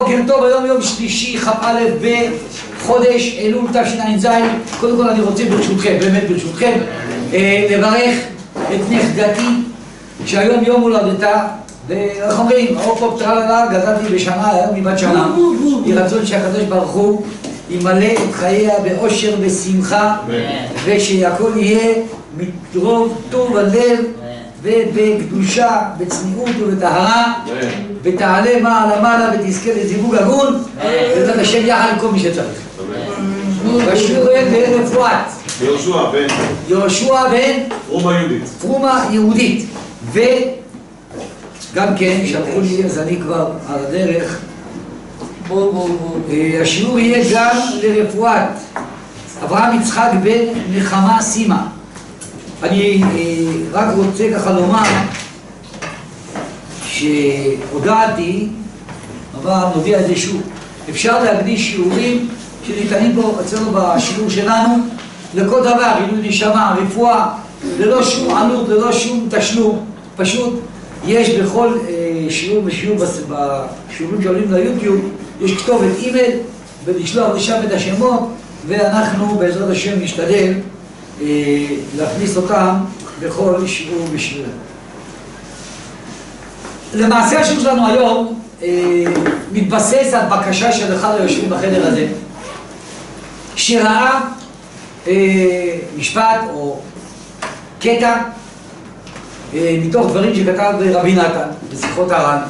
בוקר טוב, היום יום שלישי, כ"א בחודש אלול תשע"ז. קודם כל אני רוצה ברשותכם, באמת ברשותכם, לברך את נכדתי שהיום יום הולדתה, ואיך אומרים, הופ טרללה, גדלתי בשנה, היום היא בת שנה. יהי רצון שהקדוש ברוך הוא ימלא את חייה באושר ושמחה, ושהכל יהיה מרוב טוב הלב ובקדושה, בצניעות ובטהרה, ותעלה מעלה מעלה ותזכה לזיווג הגון, ובעזרת השם יחד עם כל מי שצריך. בשיעור ברפואת יהושע בן פרומה יהודית, וגם כן שלחו לי, אז אני כבר על הדרך. השיעור יהיה גם לרפואת אברהם יצחק בן נחמה סימה. אני רק רוצה ככה לומר שהודעתי, אבל נודיע את זה שוב, אפשר להקדיש שיעורים שניתנים פה אצלנו בשיעור שלנו לכל דבר, עילוי נשמה, רפואה, ללא שום עלות, ללא שום תשלום. פשוט יש בכל שיעור ושיעור בשיעורים שעולים ליוטיוב, יש כתובת אימייל ולשלוח לשם את השמות, ואנחנו בעזרת השם נשתדל להכניס אותם בכל שיעור ושיעור. למעשה השיעור שלנו היום מתבסס על בקשה של אחד היושבים בחדר הזה, שראה משפט או קטע מתוך דברים שכתב רבי נתן בשיחות הר"ן,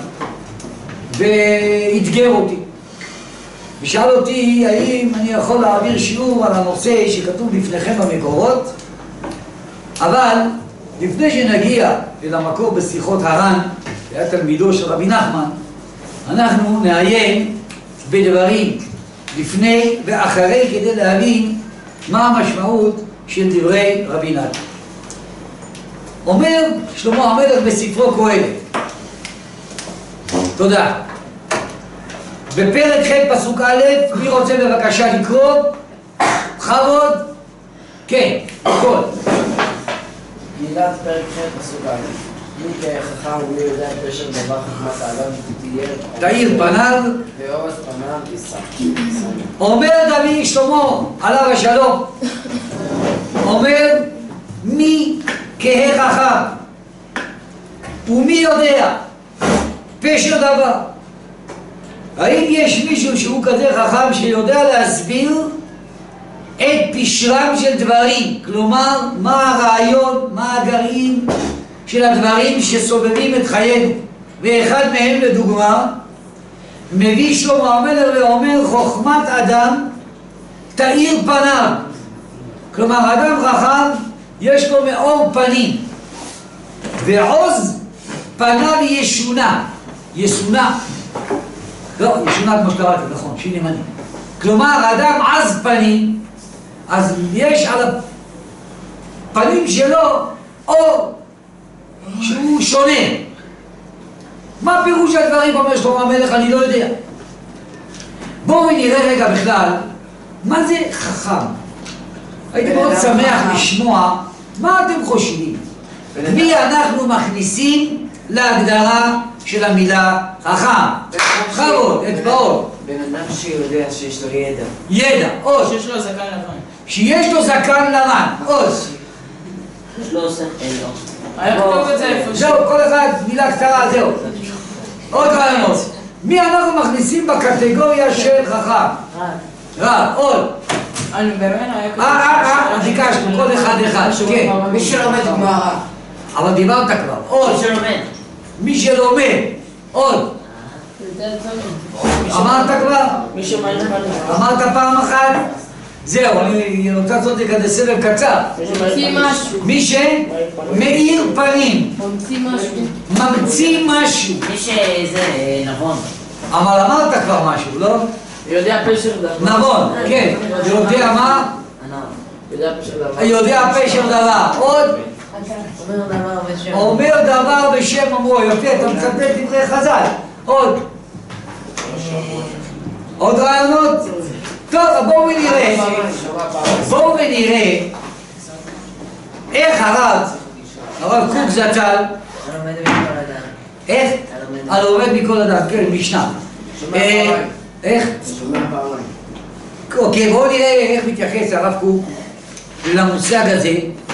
והתגר אותי ושאל אותי האם אני יכול להעביר שיעור על הנושא שכתוב לפניכם במקורות. אבל לפני שנגיע אל המקור בשיחות הר"ן, היה תלמידו של רבי נחמן, אנחנו נעיין בדברים לפני ואחרי כדי להבין מה המשמעות של דברי רבי נתן. אומר שלמה המלך בספרו קהלת, תודה, בפרק ח' פסוק א', מי רוצה בבקשה לקרוא? בכבוד? כן, הכל. מילת פרק ח' פסוק א', מי כחכם ומי יודע פשר דבר חכמת האדם תאיר פניו ואורז פניו יישא. אומר דוד שלמה עליו השלום, אומר מי כחכם ומי יודע פשר דבר. האם יש מישהו שהוא כזה חכם שיודע להסביר את פשרם של דברים? כלומר, מה הרעיון, מה הגרעין של הדברים שסובבים את חיינו? ואחד מהם לדוגמה מביא שלמה המלך ואומר חוכמת אדם תאיר פניו. כלומר, אדם חכם יש לו מאור פנים, ועוז פניו ישונה. ישונה, לא, ישונה כמו שקראתי, נכון, שינימני. כלומר, אדם עז פנים, אז יש על הפנים שלו אור שהוא שונה. מה פירוש הדברים אומר שלמה המלך? אני לא יודע. בואו נראה רגע בכלל מה זה חכם. הייתי מאוד שמח לשמוע מה אתם חושבים, מי אנחנו מכניסים להגדרה של המילה חכם. חרות, אצבעות. בן אדם שיודע שיש לו ידע. ידע, עוז. שיש לו זקן לבן. שיש לו זקן לבן, עוז. יש לו זקן, היה כתוב את זה איפה. זהו, כל אחד מילה קצרה, זהו. עוד רעיונות. מי אנחנו מכניסים בקטגוריה של חכם? רב, עוד. אני באמת היה כתוב. ביקשנו, כל אחד אחד, כן. מי שלומד גמרא. אבל דיברת כבר, עוד. מי שלומד. מי שלומד, עוד. אמרת כבר? מי שמאיר פנים. אמרת פעם אחת? זהו, אני רוצה לעשות את זה כזה סבב קצר. מי שמאיר פנים, ממציא משהו. מי שזה נבון. אבל אמרת כבר משהו, לא? יודע פשר דבר. נכון, כן. יודע מה? יודע פשר דבר. יודע פשר דבר. עוד? אומר דבר בשם אמרו. יופי, אתה מצטט דברי חז"ל. עוד? עוד רעיונות? טוב, בואו ונראה איך הרב קוק זצ"ל, איך? הלומד מכל אדם, כן, משנה. איך? שומע פעמיים. אוקיי, בואו נראה איך מתייחס הרב קוק למושג הזה.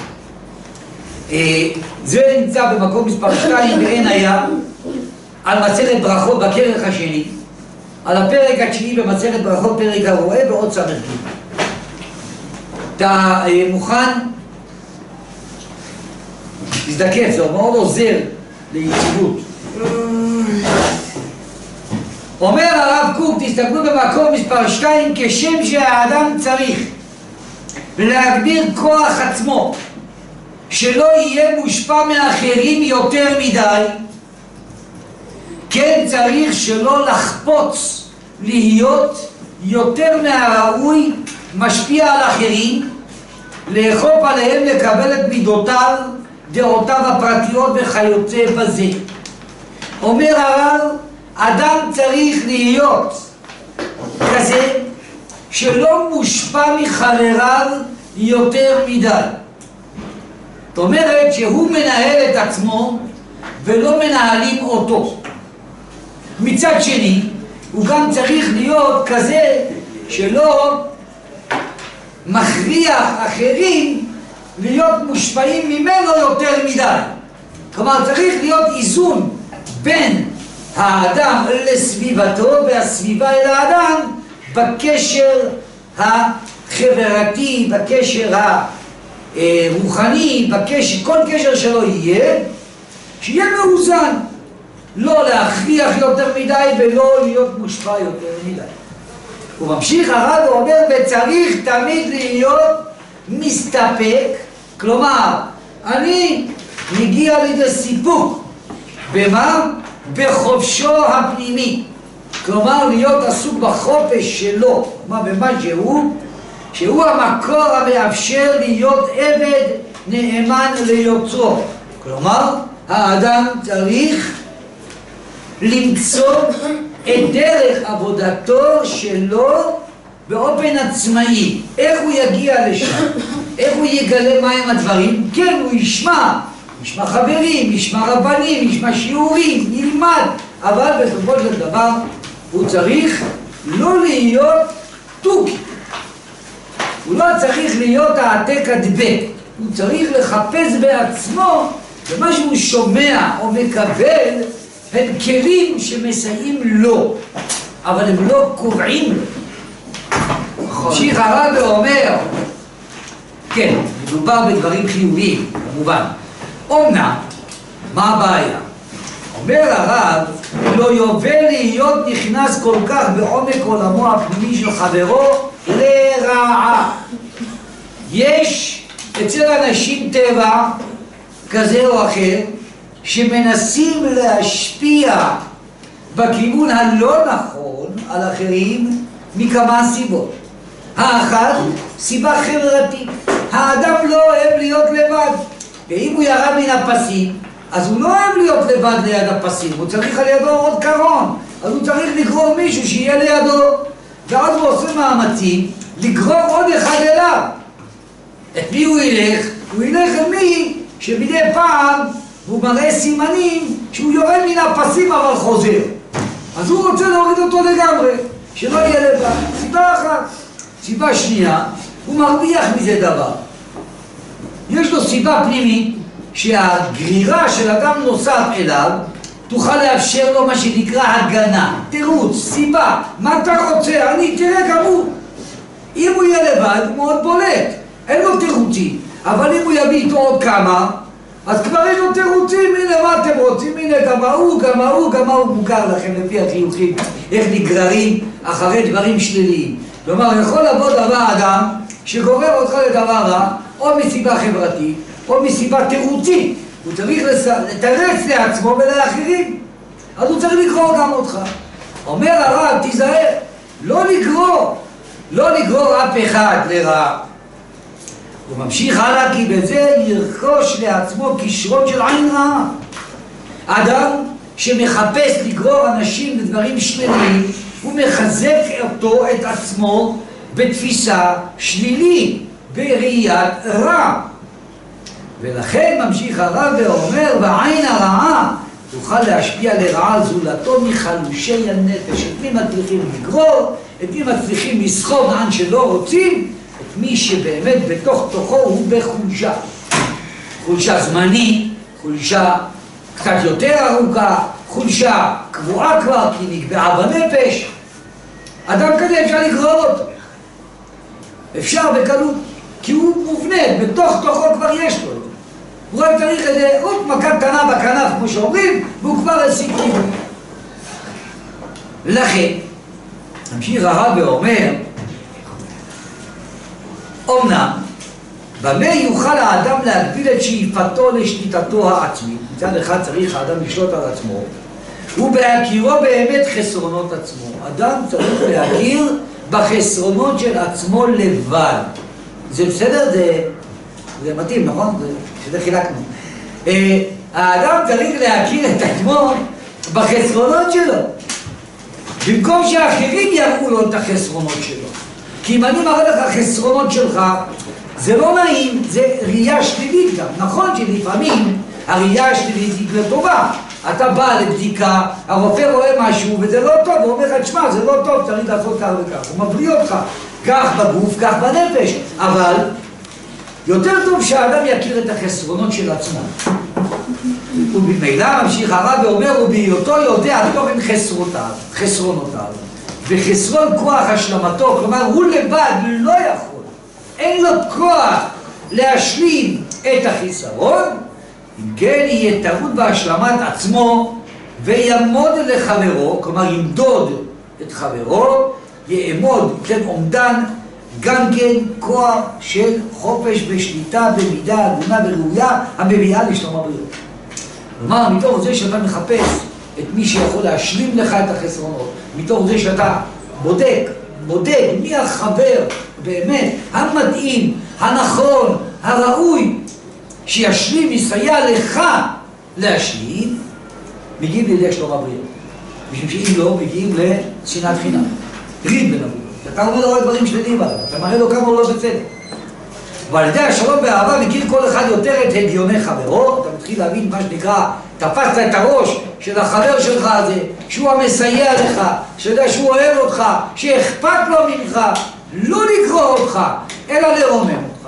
זה נמצא במקום מספר 2 בעין היה, על מסכת ברכות בכרך השני, על הפרק התשיעי במסכת ברכות, פרק הרואה בעוד ס"ג. אתה מוכן? תזדקף, זה מאוד עוזר ליציבות. אומר הרב קוק, תסתכלו במקום מספר 2, כשם שהאדם צריך להגביר כוח עצמו שלא יהיה מושפע מאחרים יותר מדי, כן צריך שלא לחפוץ להיות יותר מהראוי משפיע על אחרים, לאכוף עליהם לקבל את מידותיו, דעותיו הפרטיות וכיוצא בזה. אומר הרב, אדם צריך להיות כזה שלא מושפע מחבריו יותר מדי. זאת אומרת שהוא מנהל את עצמו ולא מנהלים אותו. מצד שני, הוא גם צריך להיות כזה שלא מכריח אחרים להיות מושפעים ממנו יותר מדי. כלומר, צריך להיות איזון בין האדם לסביבתו והסביבה אל האדם בקשר החברתי, בקשר הרוחני, כל קשר שלו יהיה, שיהיה מאוזן. לא להכריח יותר מדי ולא להיות מושפע יותר מדי. הוא ממשיך הרב ואומר, וצריך תמיד להיות מסתפק, כלומר, אני מגיע לידי סיפוק. במה? בחופשו הפנימי. כלומר, להיות עסוק בחופש שלו, במה שהוא המקור המאפשר להיות עבד נאמן ליוצרו. כלומר, האדם צריך למצוא את דרך עבודתו שלו באופן עצמאי. איך הוא יגיע לשם? איך הוא יגלה מהם הדברים? כן, הוא ישמע חברים, ישמע רבנים, ישמע שיעורים, ילמד, אבל בסופו של דבר הוא צריך לא להיות תוכי. הוא לא צריך להיות העתק הדבק. הוא צריך לחפש בעצמו במה שהוא שומע או מקבל הם כלים שמסייעים לו, אבל הם לא קובעים לו. ממשיך הרב ואומר, כן, מדובר בדברים חיוביים, כמובן. אומנם, מה הבעיה? אומר הרב, לא יובל להיות נכנס כל כך בעומק עולמו הפנימי של חברו לרעה. יש אצל אנשים טבע כזה או אחר, שמנסים להשפיע בכיוון הלא נכון על אחרים מכמה סיבות. האחת, סיבה חברתית. האדם לא אוהב להיות לבד. ואם הוא ירד מן הפסים, אז הוא לא אוהב להיות לבד ליד הפסים. הוא צריך על ידו עוד קרון. אז הוא צריך לגרור מישהו שיהיה לידו. ואז הוא עושה מאמצים לגרור עוד אחד אליו. את מי הוא ילך? הוא ילך אל מי שמדי פעם והוא מראה סימנים שהוא יורד מן הפסים אבל חוזר. אז הוא רוצה להוריד אותו לגמרי, שלא יהיה לבד. סיבה אחת. סיבה שנייה, הוא מרוויח מזה דבר. יש לו סיבה פנימית שהגרירה של אדם נוסף אליו תוכל לאפשר לו מה שנקרא הגנה, תירוץ, סיבה. מה אתה רוצה? אני תראה גם הוא. אם הוא יהיה לבד הוא מאוד בולט, אין לו תירוצים. אבל אם הוא יביא איתו עוד כמה, אז כבר יש לו תירוצים. הנה מה אתם רוצים, הנה גם ההוא מוכר לכם לפי החיוכים, איך נגררים אחרי דברים שליליים. כלומר, יכול לבוא דבר אדם שגורר אותך לדבר רע, או מסיבה חברתית, או מסיבה תירוצית. הוא צריך לתרץ לעצמו ולאחרים, אז הוא צריך לגרור גם אותך. אומר הרב, תיזהר, לא לגרור אף אחד לרע. הוא ממשיך הלאה, כי בזה ירכוש לעצמו כישרון של עין רעה. אדם שמחפש לגרור אנשים לדברים שליליים, הוא מחזק אותו, את עצמו, בתפיסה שלילית, בראיית רע. ולכן ממשיך הרב ואומר, והעין הרעה יוכל להשפיע לרעה זולתו מחלושי הנפש. את מי מצליחים לגרור, את מי מצליחים לסחוב לאן שלא רוצים, את מי שבאמת בתוך תוכו הוא בחולשה. חולשה זמנית, חולשה קצת יותר ארוכה, חולשה קבועה כבר כי נקבעה בנפש. אדם כזה אפשר לגרור אותו. אפשר בקלות, כי הוא מובנה, בתוך תוכו כבר יש לו. הוא רק צריך איזה עוד מכה קטנה בכנף, כמו שאומרים, והוא כבר השיג כיוון. לכן, ממשיך הרב ואומר, אומנם, במה יוכל האדם להגביל את שאיפתו לשליטתו העצמית? מצד אחד צריך האדם לשלוט על עצמו, ובהכירו באמת חסרונות עצמו. אדם צריך להכיר בחסרונות של עצמו לבד. זה בסדר? זה מתאים, נכון? שזה חילקנו. האדם צריך להכיר את עצמו בחסרונות שלו, במקום שאחרים יראו לו את החסרונות שלו. כי אם אני מראה לך חסרונות שלך, זה לא נעים, זה ראייה שלילית גם. נכון שלפעמים הראייה השלילית היא לטובה. אתה בא לבדיקה, הרופא רואה משהו וזה לא טוב, הוא אומר לך, תשמע, זה לא טוב, צריך לעשות כך וכך. הוא מבריא אותך, כך בגוף, כך בנפש. אבל יותר טוב שהאדם יכיר את החסרונות של עצמו. ובמילא ממשיך הרב ואומר, ובהיותו יודע תוכן חסרונותיו, וחסרון כוח השלמתו, כלומר הוא לבד לא יכול, אין לו כוח להשלים את החיסרון, אם כן יהיה טעות בהשלמת עצמו ויעמוד לחברו, כלומר ימדוד את חברו, יעמוד, כן, עומדן, גם כן כוח של חופש ושליטה במידה הגונה וראויה המביאה לשלום הבריאות. כלומר, מתוך זה שאתה מחפש את מי שיכול להשלים לך את החסרונות, מתוך זה שאתה בודק מי החבר באמת המתאים, הנכון, הראוי, שישלים, יסייע לך להשלים, מגיעים לידי שלום הבריאות. משום שאם לא, מגיעים לשנאת חינם. ריב בין הבריאות. אתה אומר לו דברים שליליים עליו, אתה מראה לו כמה הוא לא בצדק. ועל ידי השלום והאהבה מכיר כל אחד יותר את הגיוני חברו, אתה מתחיל להבין מה שנקרא, תפסת את הראש של החבר שלך הזה, שהוא המסייע לך, שיודע שהוא אוהב אותך, שאכפת לו ממך, לא לקרוא אותך, אלא לרומם אותך.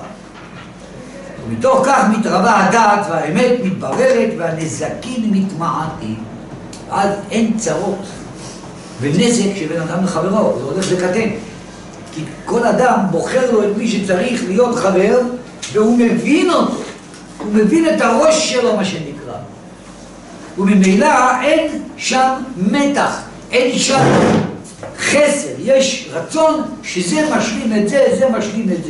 ומתוך כך מתרבה הדעת והאמת מתבררת והנזקים מתמעטים. אז אין צרות ונזק שבין אדם לחברו, זה הולך לקטן. כי כל אדם בוחר לו את מי שצריך להיות חבר, והוא מבין אותו, הוא מבין את הראש שלו, מה שנקרא. וממילא אין שם מתח, אין שם חסר, יש רצון שזה משלים את זה, זה משלים את זה.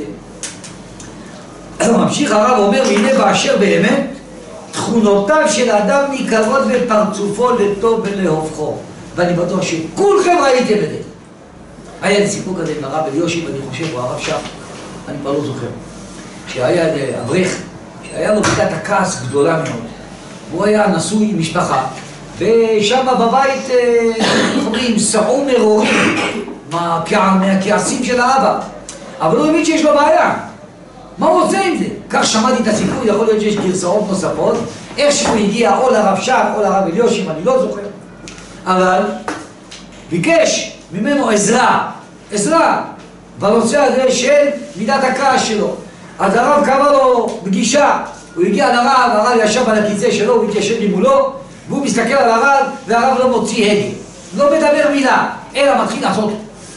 ממשיך הרב אומר, והנה באשר באמת, תכונותיו של האדם ניכרות בפרצופו לטוב ולהופכו. ואני בטוח שכולכם ראיתם את זה. היה לי סיפור כזה עם הרב אליושיב, אני חושב, הוא הרב שח, אני כבר לא זוכר, שהיה אברך, שהיה לו מידת הכעס גדולה מאוד. הוא היה נשוי עם משפחה, ושם בבית, אומרים, סעו מרורים מהכעסים של האבא. אבל הוא הבין שיש לו בעיה. מה הוא רוצה עם זה? כך שמעתי את הסיפור, יכול להיות שיש גרסאות נוספות, איך שהוא הגיע או לרב שח או לרב אליושיב, אני לא זוכר. אבל ביקש ממנו עזרה בנושא הזה של מידת הכעס שלו. אז הרב קבע לו פגישה, הוא הגיע לרב, הרב ישב על הכיסא שלו, הוא התיישב ממולו, והוא מסתכל על הרב, והרב לא מוציא הגה, לא מדבר מילה, אלא מתחיל לעשות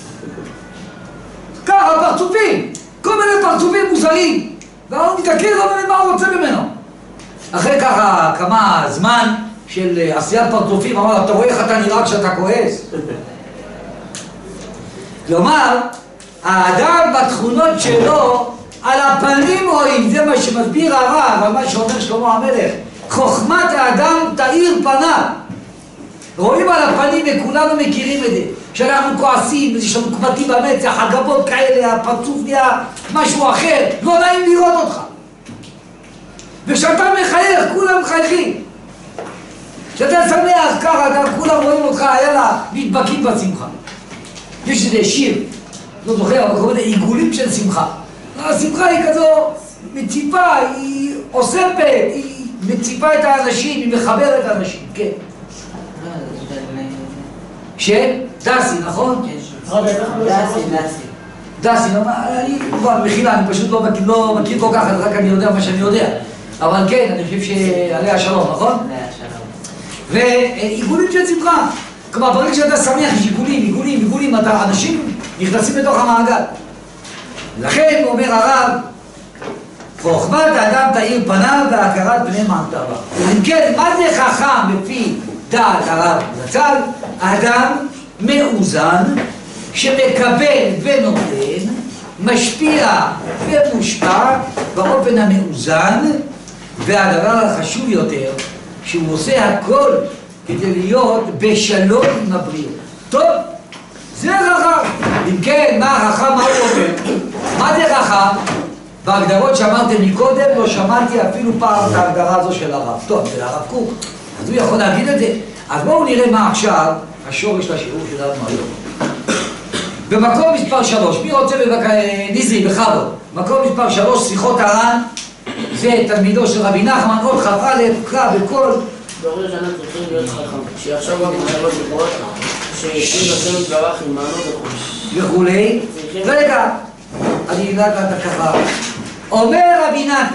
ככה פרצופים, כל מיני פרצופים מוזרים, והרב מתעכב, לא מבין מה הוא רוצה ממנו. אחרי ככה כמה זמן של עשיית פרצופים, אמר, אתה רואה איך אתה נראה כשאתה כועס? כלומר, האדם בתכונות שלו, על הפנים רואים, זה מה שמסביר הרב, על מה שאומר שלמה המלך. חוכמת האדם תאיר פניו. רואים על הפנים וכולנו מכירים את זה. כשאנחנו כועסים, יש לנו קמטים במצח, הגבות כאלה, הפרצוף נהיה משהו אחר, לא נעים לראות אותך. וכשאתה מחייך, כולם מחייכים. כשאתה שמח ככה, כולם רואים אותך, יאללה, מתבקים בשמחה. יש איזה שיר, לא זוכר, אבל קוראים לזה עיגולים של שמחה. השמחה היא כזו מציפה, היא אוספת, היא מציפה את האנשים, היא מחברת את האנשים, כן. של דסי, נכון? דסי, אני מחילה, אני פשוט לא מכיר כל כך, רק אני יודע מה שאני יודע. אבל כן, אני חושב שעליה השלום, נכון? עליה השלום. ועיגולים של שמחה. כלומר, ברגע שאתה שמח, יש עיגולים, אנשים נכנסים לתוך המעגל. לכן, אומר הרב, חוכמת האדם תאיר פניו והכרת פני מעטרה. אם כן, מה זה חכם לפי דעת הרב זצ"ל? האדם מאוזן, שמקבל ונותן, משפיע ומושפע באופן המאוזן, והדבר החשוב יותר, שהוא עושה הכל כדי להיות בשלום עם הבריאות. טוב, זה חכם. אם כן, מה החכם, מה הוא אומר? מה זה חכם? בהגדרות שאמרתם מקודם, לא שמעתי אפילו פעם את ההגדרה הזו של הרב. טוב, זה הרב קוק, אז הוא יכול להגיד את זה. אז בואו נראה מה עכשיו השורש לשיעור שלנו היום. במקום מספר 3, מי רוצה נזרי בכבוד? מקום מספר 3, שיחות הר"ן, זה תלמידו של רבי נחמן, עוד כ"א, קרא בכל. בראש השנה צריכים להיות חכם, שיחשוב רק מחשבות טובות, שישים השם יתברך עמנו וכולי. רגע, אני אדעת ככה. אומר רבי נתן,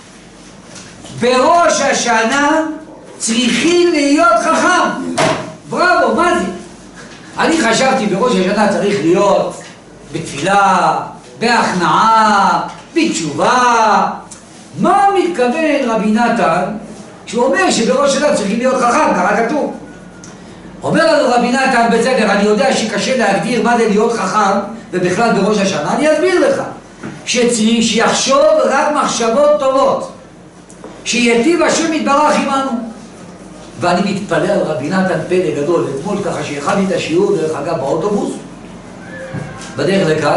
בראש השנה צריכים להיות חכם. בראבו, מה זה? אני חשבתי בראש השנה צריך להיות בתפילה, בהכנעה, בתשובה. מה מתכוון רבי נתן כשהוא אומר שבראש השנה צריכים להיות חכם, ככה כתוב? אומר לנו רבי נתן, בסדר, אני יודע שקשה להגדיר מה זה להיות חכם ובכלל בראש השנה, אני אסביר לך שיחשוב רק מחשבות טובות, שיטיב השם יתברך עמנו. ואני מתפלא על רבי נתן פלא גדול. אתמול ככה שהכנתי את השיעור, דרך אגב, באוטובוס, בדרך לכאן,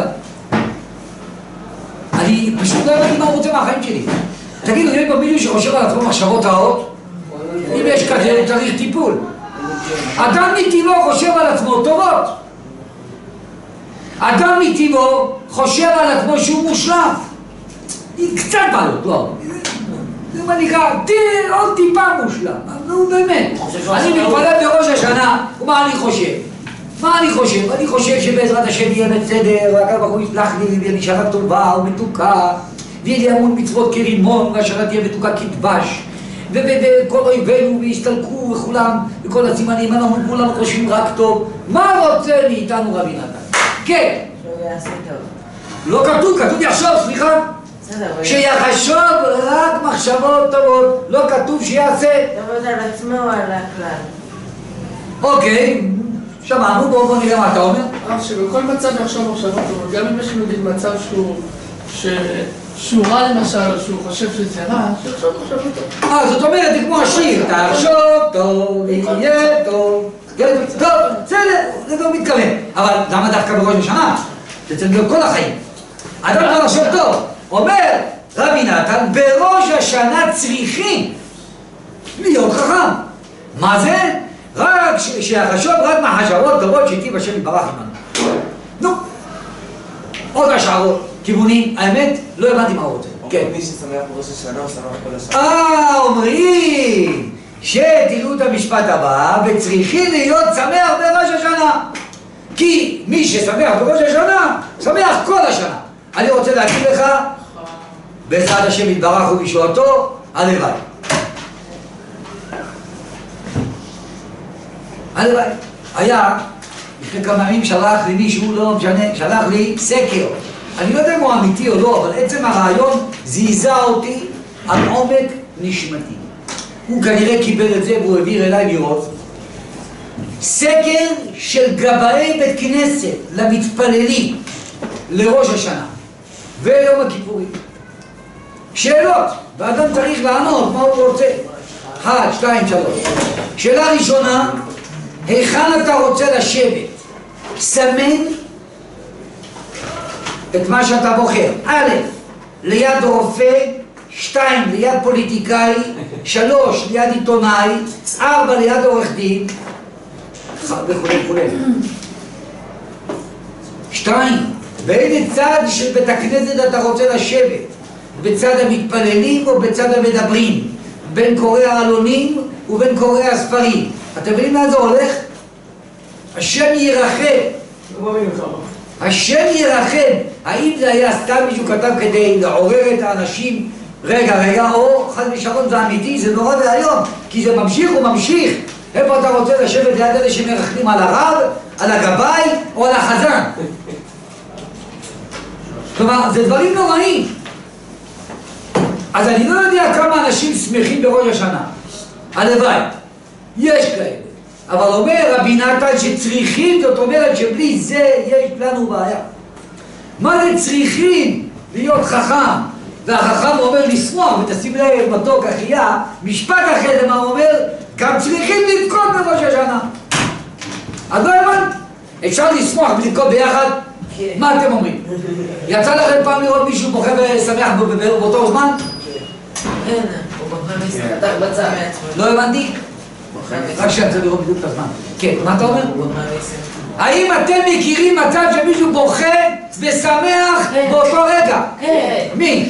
אני פשוט לא הבנתי מה הוא רוצה מהחיים שלי. תגידו, יש פה מישהו שחושב על עצמו מחשבות רעות? אם יש כזה, צריך טיפול. אדם מטבעו חושב על עצמו טובות. אדם מטבעו חושב על עצמו שהוא מושלם. קצת בעיות, לא. זה מה נקרא, עוד טיפה מושלם. נו באמת. אני מתפלל בראש השנה, ומה אני חושב? מה אני חושב? אני חושב שבעזרת השם יהיה בסדר, והקדוש ברוך הוא יסלח לי, ויהיה לי שנה טובה ומתוקה, ויהיה לי המון מצוות כרימון, והשנה תהיה מתוקה כדבש, וכל אויבינו ויסתלקו וכולם, וכל הסימנים, אנחנו כולם חושבים רק טוב. מה רוצה מאיתנו רבי נתן? כן. שהוא יעשה טוב. לא כתוב, כתוב יחשוב, סליחה. שיחשוב רק מחשבות טובות, לא כתוב שיעשה. טובות על עצמו או על הכלל? אוקיי, שמענו, בואו נראה מה אתה אומר. שבכל מצב יחשוב מחשבות טובות, גם אם יש לו נגיד מצב שהוא רע למשל, שהוא חושב שזה רע, שיחשוב מחשבות טובות. זאת אומרת, זה כמו השיר, תחשוב טוב, יהיה טוב. טוב, בסדר, זה לא מתכוון. אבל למה דווקא בראש השנה? זה צריך להיות כל החיים. אדם לא לחשוב טוב. אומר רבי נתן, בראש השנה צריכים להיות חכם. מה זה? רק שיחשוב רק מהחשבות טובות שייטיב השם יתברך עמנו. נו, עוד השערות, כיוונים, האמת, לא הבנתי מה הוא רוצה. כן. מי ששמח בראש השנה הוא שמח כל השנה. אומרים שתראו את המשפט הבא, וצריכים להיות שמח בראש השנה. כי מי ששמח בראש השנה, שמח כל השנה. אני רוצה להגיד לך, בעזרת השם יתברך ובישועתו, הלוואי. הלוואי. היה, לפני כמה ימים שלח לי מישהו, לא משנה, שלח לי סקר. אני לא יודע אם הוא אמיתי או לא, אבל עצם הרעיון זיזה אותי על עומק נשמתי. הוא כנראה קיבל את זה והוא העביר אליי לראות. סקר של גבאי בית כנסת למתפללים לראש השנה ויום הכיפורים. שאלות, ואדם צריך לענות מה הוא רוצה. 1, 2, 3. שאלה ראשונה, היכן אתה רוצה לשבת? סמן את מה שאתה בוחר. א', ליד רופא, 2, ליד פוליטיקאי, 3, ליד עיתונאי, 4, ליד עורך דין, וכו'. 2, באיזה צד של בית הכנסת אתה רוצה לשבת? בצד המתפללים או בצד המדברים? בין קוראי העלונים ובין קוראי הספרים. אתם מבינים לאן זה הולך? השם ירחם. השם ירחם. האם זה היה סתם מישהו כתב כדי לעורר את האנשים? רגע, או חד ושלום זה אמיתי, זה נורא והיום, כי זה ממשיך וממשיך. איפה אתה רוצה לשבת ליד אלה שמרחמים על הרב, על הגבאי או על החזן? כלומר, זה דברים נוראים. אז אני לא יודע כמה אנשים שמחים בראש השנה. הלוואי. יש כאלה. אבל אומר רבי נתן שצריכים, זאת אומרת שבלי זה יש לנו בעיה. מה זה צריכים? להיות חכם. והחכם אומר לשמוח, ותשים לב מתוק אחייה, משפט אחרי זה מה הוא אומר? גם צריכים לבכות בראש השנה. אז לא הבנת? אפשר לשמוח ולבכות ביחד? מה אתם אומרים? יצא לכם פעם לראות מישהו בוכה ושמח באותו זמן? כן, הוא בוכה מסתתק בצד. לא הבנתי? רק שאני צריך לראות בדיוק את הזמן. כן, מה אתה אומר? האם אתם מכירים מצב שמישהו בוכה ושמח באותו רגע? כן. מי?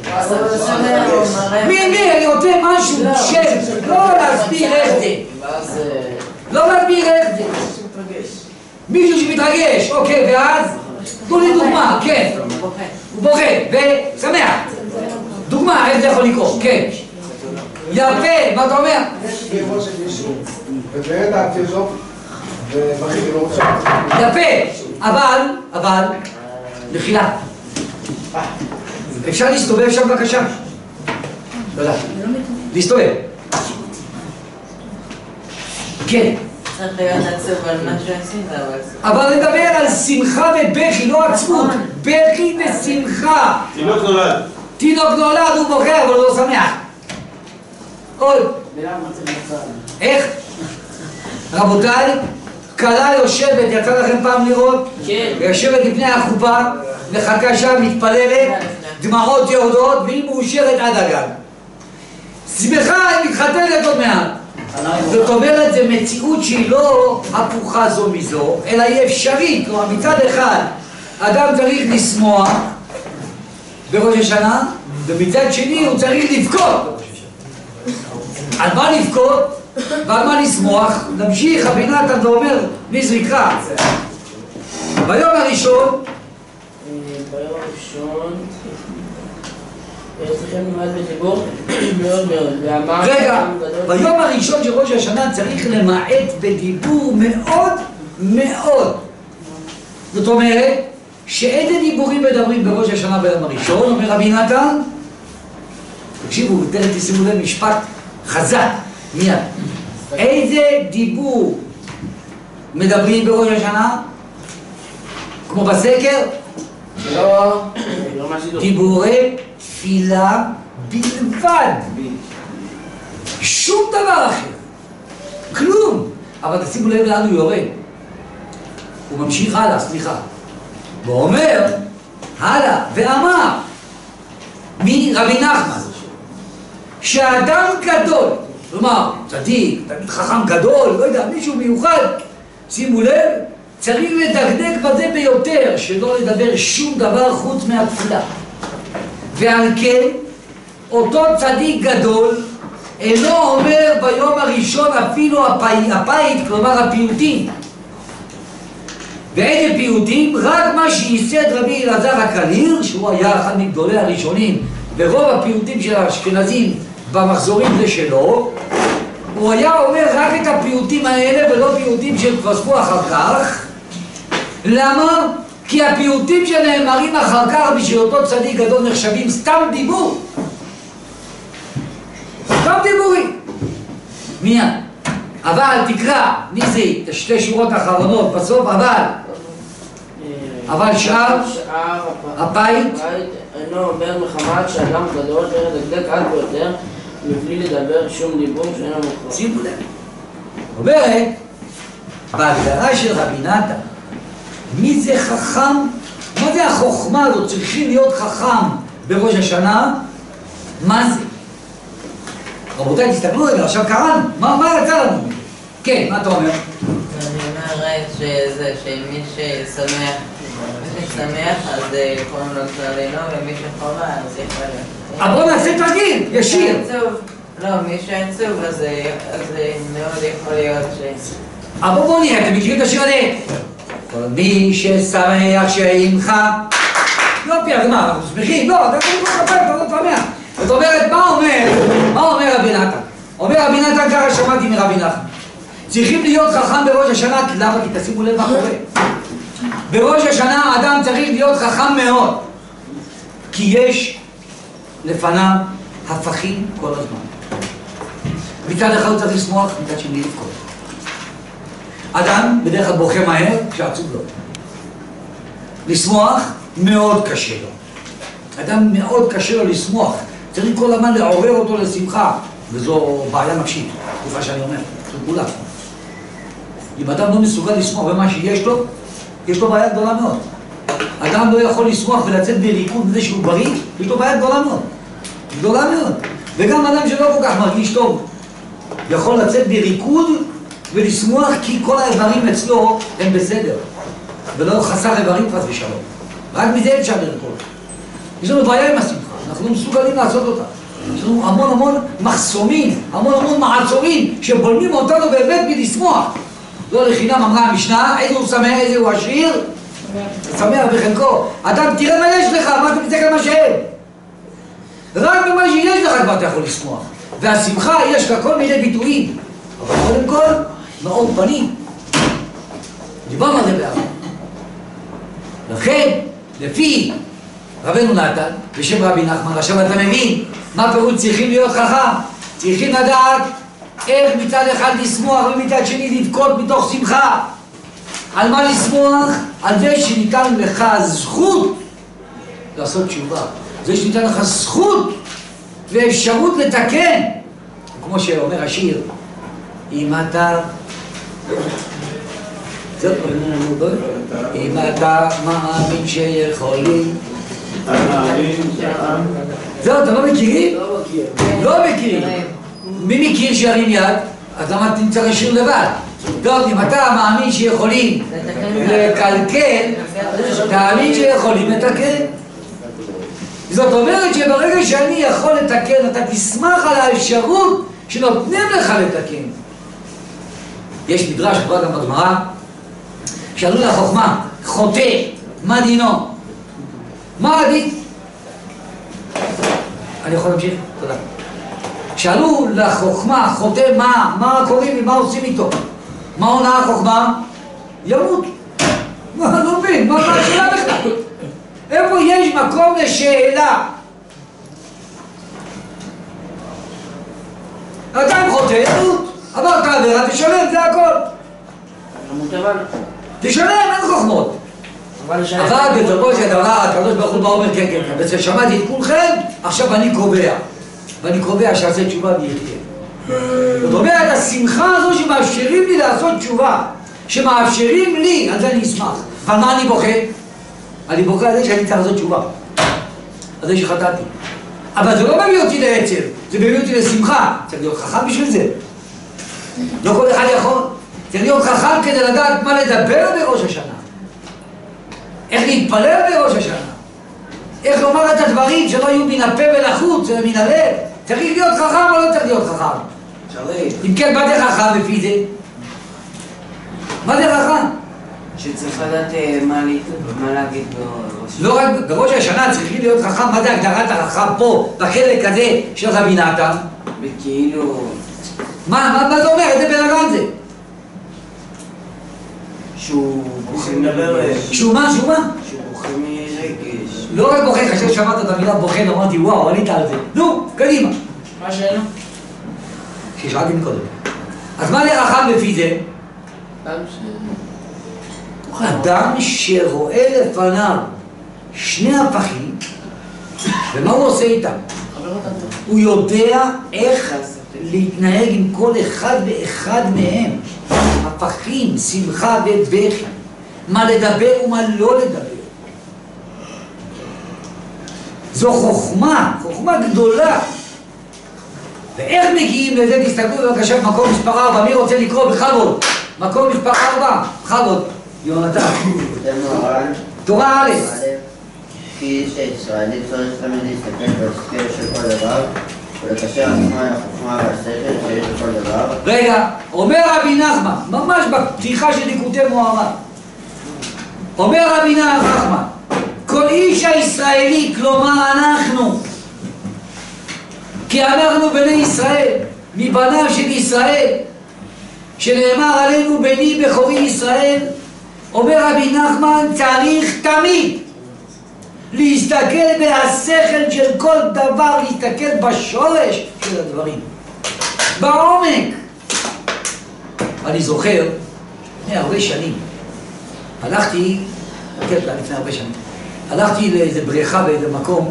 מי? אני רוצה משהו שם, לא להסביר איך זה. לא להסביר איך זה. מישהו שמתרגש, אוקיי, ואז? תנו לי דוגמה, כן. הוא בוכה ושמח. דוגמה, איך זה יכול לקרות? כן. יפה, מה אתה אומר? יפה, אבל, מחילה. אפשר להסתובב שם בבקשה? תודה. להסתובב. כן. צריך להיות עצוב על מה שעשית, אבל נדבר על שמחה ובכי, לא עצמות. בכי ושמחה. תינוק נולד. תינוק נולד, הוא בוכה, אבל הוא לא שמח. עוד. איך? רבותיי, כלה יושבת, יצא לכם פעם לראות? כן. יושבת לפני החופה, מחכה שם, מתפללת, דמעות יורדות, והיא מאושרת עד הגג. שמחה, היא מתחתנת עוד מעט. זאת אומרת, זו מציאות שהיא לא הפוכה זו מזו, אלא היא אפשרית. כלומר, מצד אחד, אדם צריך לשמוח בראש השנה, ומצד שני הוא צריך לבכות. על מה לבכות ועל מה לשמוח? נמשיך רבי נתן ואומר נזריקרא. ביום הראשון צריכים למעט בדיבור מאוד מאוד. רגע, ביום הראשון של ראש השנה צריך למעט בדיבור מאוד מאוד. זאת אומרת שאיזה דיבורים מדברים בראש השנה ביום הראשון? אומר רבי נתן, תקשיבו, תכף תשימו לב משפט חזק, מיד. איזה דיבור מדברים בראש השנה? כמו בסקר? לא, דיבורי תפילה בלבד. שום דבר אחר. כלום. אבל תשימו לב לאן הוא יורד. הוא ממשיך הלאה, סליחה. ואומר, הלאה, ואמר, רבי נחמן, שאדם גדול, כלומר, צדיק, תגיד חכם גדול, לא יודע, מישהו מיוחד, שימו לב, צריך לדקדק בזה ביותר, שלא לדבר שום דבר חוץ מהתפילה. ועל כן, אותו צדיק גדול, אינו אומר ביום הראשון אפילו הפית, כלומר הפיוטים. ואיזה פיוטים? רק מה שייסד רבי אלעזר הקליר, שהוא היה אחד מגדולי הראשונים, ורוב הפיוטים של האשכנזים במחזורים זה שלו, הוא היה אומר רק את הפיוטים האלה ולא פיוטים שהתווספו אחר כך. למה? כי הפיוטים שנאמרים אחר כך בשביל אותו צדיק גדול נחשבים סתם דיבור. סתם דיבורים. מיד. אבל תקרא, ניסי, את שתי שורות האחרונות בסוף, אבל שאר הפית אינו אומר מחמת שאדם גדול לדקדק עד ביותר מבלי לדבר שום דיבור שאינו מוכרח. שימו לב. אומרת, בהגדרה של רבי נתן, מי זה חכם? מה זה החוכמה הזאת? צריכים להיות חכם בראש השנה? מה זה? רבותיי, תסתכלו רגע, עכשיו קראנו, מה יצא לנו? כן, מה אתה אומר? אני אומר שמי ששמח, אז קוראים לו צללינו, ומי שחובה, אז יכול להיות. אבל בוא נעשה תרגיל, ישיר. לא, מי שעצוב, אז מאוד יכול להיות אבל בואו נראה, אתם מכירים את השיר הזה? כל מי ששמח שעמך. יופי, אז מה, אנחנו שמחים? לא, אתה יכול לקרוא כפיים, אתה לא תשמח. זאת אומרת, מה אומר רבי נתן? אומר רבי נתן, ככה שמעתי מרבי נחמן. צריכים להיות חכם בראש השנה, למה? כי תשימו לב מה קורה. בראש השנה האדם צריך להיות חכם מאוד, כי יש לפניו הפכים כל הזמן. מצד אחד הוא צריך לשמוח, מצד שני לבכות. אדם בדרך כלל בוכה מהר כשעצוב לו. לשמוח מאוד קשה לו. אדם מאוד קשה לו לשמוח. צריך כל הזמן לעורר אותו לשמחה, וזו בעיה נפשית, תקופה שאני אומר, זו כולה. אם אדם לא מסוגל לשמוח במה שיש לו, יש לו בעיה גדולה מאוד. אדם לא יכול לשמוח ולצאת בריקוד מזה שהוא בריא, יש לו בעיה גדולה מאוד. גדולה מאוד. וגם אדם שלא כל כך מרגיש טוב, יכול לצאת בריקוד ולשמוח כי כל האיברים אצלו הם בסדר. ולא חסר איברים חס ושלום. רק מזה אפשר לרקוד. יש לנו בעיה עם השמחה, אנחנו לא מסוגלים לעשות אותה. יש לנו המון מחסומים, המון מעצורים שבולמים אותנו באמת מלשמוח. לא לחינם אמרה המשנה, איזה הוא שמח, איזה הוא עשיר, שמח בחלקו. אדם תראה מה יש לך, מה אתה מסתכל מה שאין. רק במה שיש לך כבר אתה יכול לשמוח. והשמחה יש לה כל מיני ביטויים. אבל קודם כל, מאור פנים. דיברנו על זה בעבר. לכן, לפי רבנו נתן, בשם רבי נחמן, עכשיו אתה מבין מה פירוש צריכים להיות חכם. צריכים לדעת איך מצד אחד לשמוח ומצד שני לבכות מתוך שמחה. על מה לשמוח? על זה שניתן לך זכות לעשות תשובה. זה שניתן לך זכות ואפשרות לתקן. כמו שאומר השיר, אם אתה מאמין שיכולים. זהו, אתה לא מכירים? לא מכירים. מי מכיר שירים יד? אז למה תמצא לשיר לבד? טוב, אם אתה מאמין שיכולים לקלקל, תאמין שיכולים לתקן. זאת אומרת שברגע שאני יכול לתקן, אתה תשמח על האפשרות שנותנים לך לתקן. יש מדרש כבר גם בגמרא, שאלו לחוכמה, חוטא, מה דינו? מה הדין? אני יכול להמשיך? תודה. שאלו לחוכמה, חוטא מה קוראים ומה עושים איתו? מה עונה החוכמה? ימות. לא מבין, מה השאלה בכלל? איפה יש מקום לשאלה? אדם חוטא, ימות. עברת עבירה, תשלם, זה הכל. תשלם, אין חוכמות. אבל בסופו של דבר, הקדוש ברוך הוא אומר, כן, בסדר, שמעתי את כולכם, עכשיו אני קובע. ואני קובע שעשה תשובה ויחיה. זאת אומרת, השמחה הזו שמאפשרים לי לעשות תשובה, שמאפשרים לי, על זה אני אשמח. על מה אני בוכה? אני בוכה על זה שאני צריך לעשות תשובה. על זה שחטאתי. אבל זה לא מביא אותי לעצב, זה מביא אותי לשמחה. צריך להיות חכם בשביל זה. לא כל אחד יכול. צריך להיות חכם כדי לדעת מה לדבר בראש השנה. איך להתפלל בראש השנה. איך לומר את הדברים שלא יהיו מן הפה ולחוץ, אלא מן הלב. צריך להיות חכם או לא צריך להיות חכם? אם כן, מה זה חכם לפי זה? מה זה חכם? שצריך לדעת מה להגיד בראש. לא רק בראש השנה צריכים להיות חכם. מה זה הגדרת החכם פה, בחלק הזה של רבי נתן? וכאילו... מה זה אומר? איזה בן אדם זה? שהוא בוכה מדבר... שהוא מה? שהוא בוכה מרגש. לא רק בוכה, כאשר שמעת את המילה בוכה, אמרתי וואו, עלית על זה. נו, קדימה. מה שאלה? ששאלתי מקודם. אז מה לחכם לפי זה? אדם שרואה לפניו שני הפכים, ומה הוא עושה איתם? הוא יודע איך להתנהג עם כל אחד ואחד מהם. הפכים, שמחה ובכי. מה לדבר ומה לא לדבר. זו חוכמה גדולה. ואיך מגיעים לזה? תסתכלו בבקשה במקום מספר 4. מי רוצה לקרוא בכבוד? מקום מספר 4. בכבוד. יונתן. תורה א'. כי איש הישראלי צריך תמיד להסתכל בהסתכל של כל דבר ולקשר עצמה עם החוכמה והשכל שיש בכל דבר. רגע, אומר רבי נחמן, ממש בפתיחה של ליקוטי מוהר"ן, אומר רבי נחמן, כל איש הישראלי, כלומר אנחנו, כי אנחנו בני ישראל, מבניו של ישראל, שנאמר עלינו בני בכורי ישראל, אומר רבי נחמן, צריך תמיד להסתכל בהשכל של כל דבר, להסתכל בשורש של הדברים, בעומק. אני זוכר, לפני הרבה שנים, הלכתי, לפני הרבה שנים, הלכתי לאיזה בריכה באיזה מקום,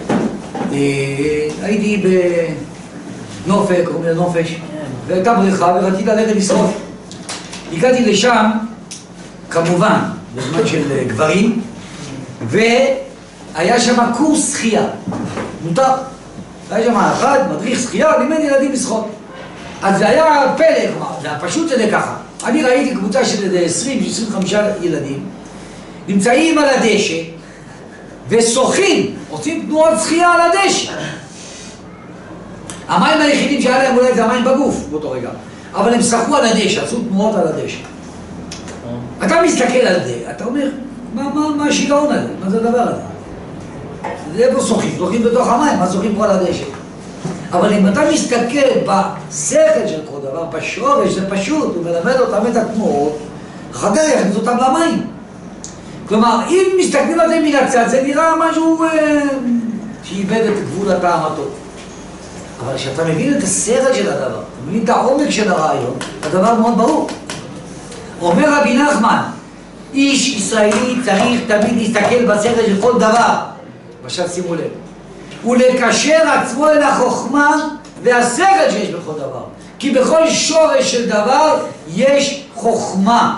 הייתי בנופק, קוראים לזה נופש, והייתה בריכה ורציתי ללכת לשחות. הגעתי לשם, כמובן, בזמן של גברים, והיה שם קורס שחייה, מותר. היה שם אחד, מדריך שחייה, לימד ילדים לשחות. אז זה היה פלא, כלומר, זה היה פשוט זה ככה. אני ראיתי קבוצה של 20-25 ילדים, נמצאים על הדשא, ושוחים, עושים תנועות שחייה על הדשא. המים היחידים שהיה להם אולי זה המים בגוף באותו רגע, אבל הם שחו על הדשא, עשו תנועות על הדשא. אתה מסתכל על זה, אתה אומר, מה השיגעון הזה? מה זה הדבר הזה? זה איפה שוחים? שוחים בתוך המים, מה שוחים פה על הדשא? אבל אם אתה מסתכל בשכל של כל דבר, בשורש, זה פשוט, הוא מלמד אותם את התנועות, אחר כך יכניס אותם למים. כלומר, אם מסתכלים על זה מן הצד, זה נראה משהו שאיבד את גבול הטעם הטוב. אבל כשאתה מבין את השכל של הדבר, אתה מבין את העומק של הרעיון, הדבר מאוד ברור. אומר רבי נחמן, איש ישראלי צריך תמיד להסתכל בשכל של כל דבר. עכשיו שימו לב. ולקשר עצמו אל החוכמה והשכל שיש בכל דבר. כי בכל שורש של דבר יש חוכמה.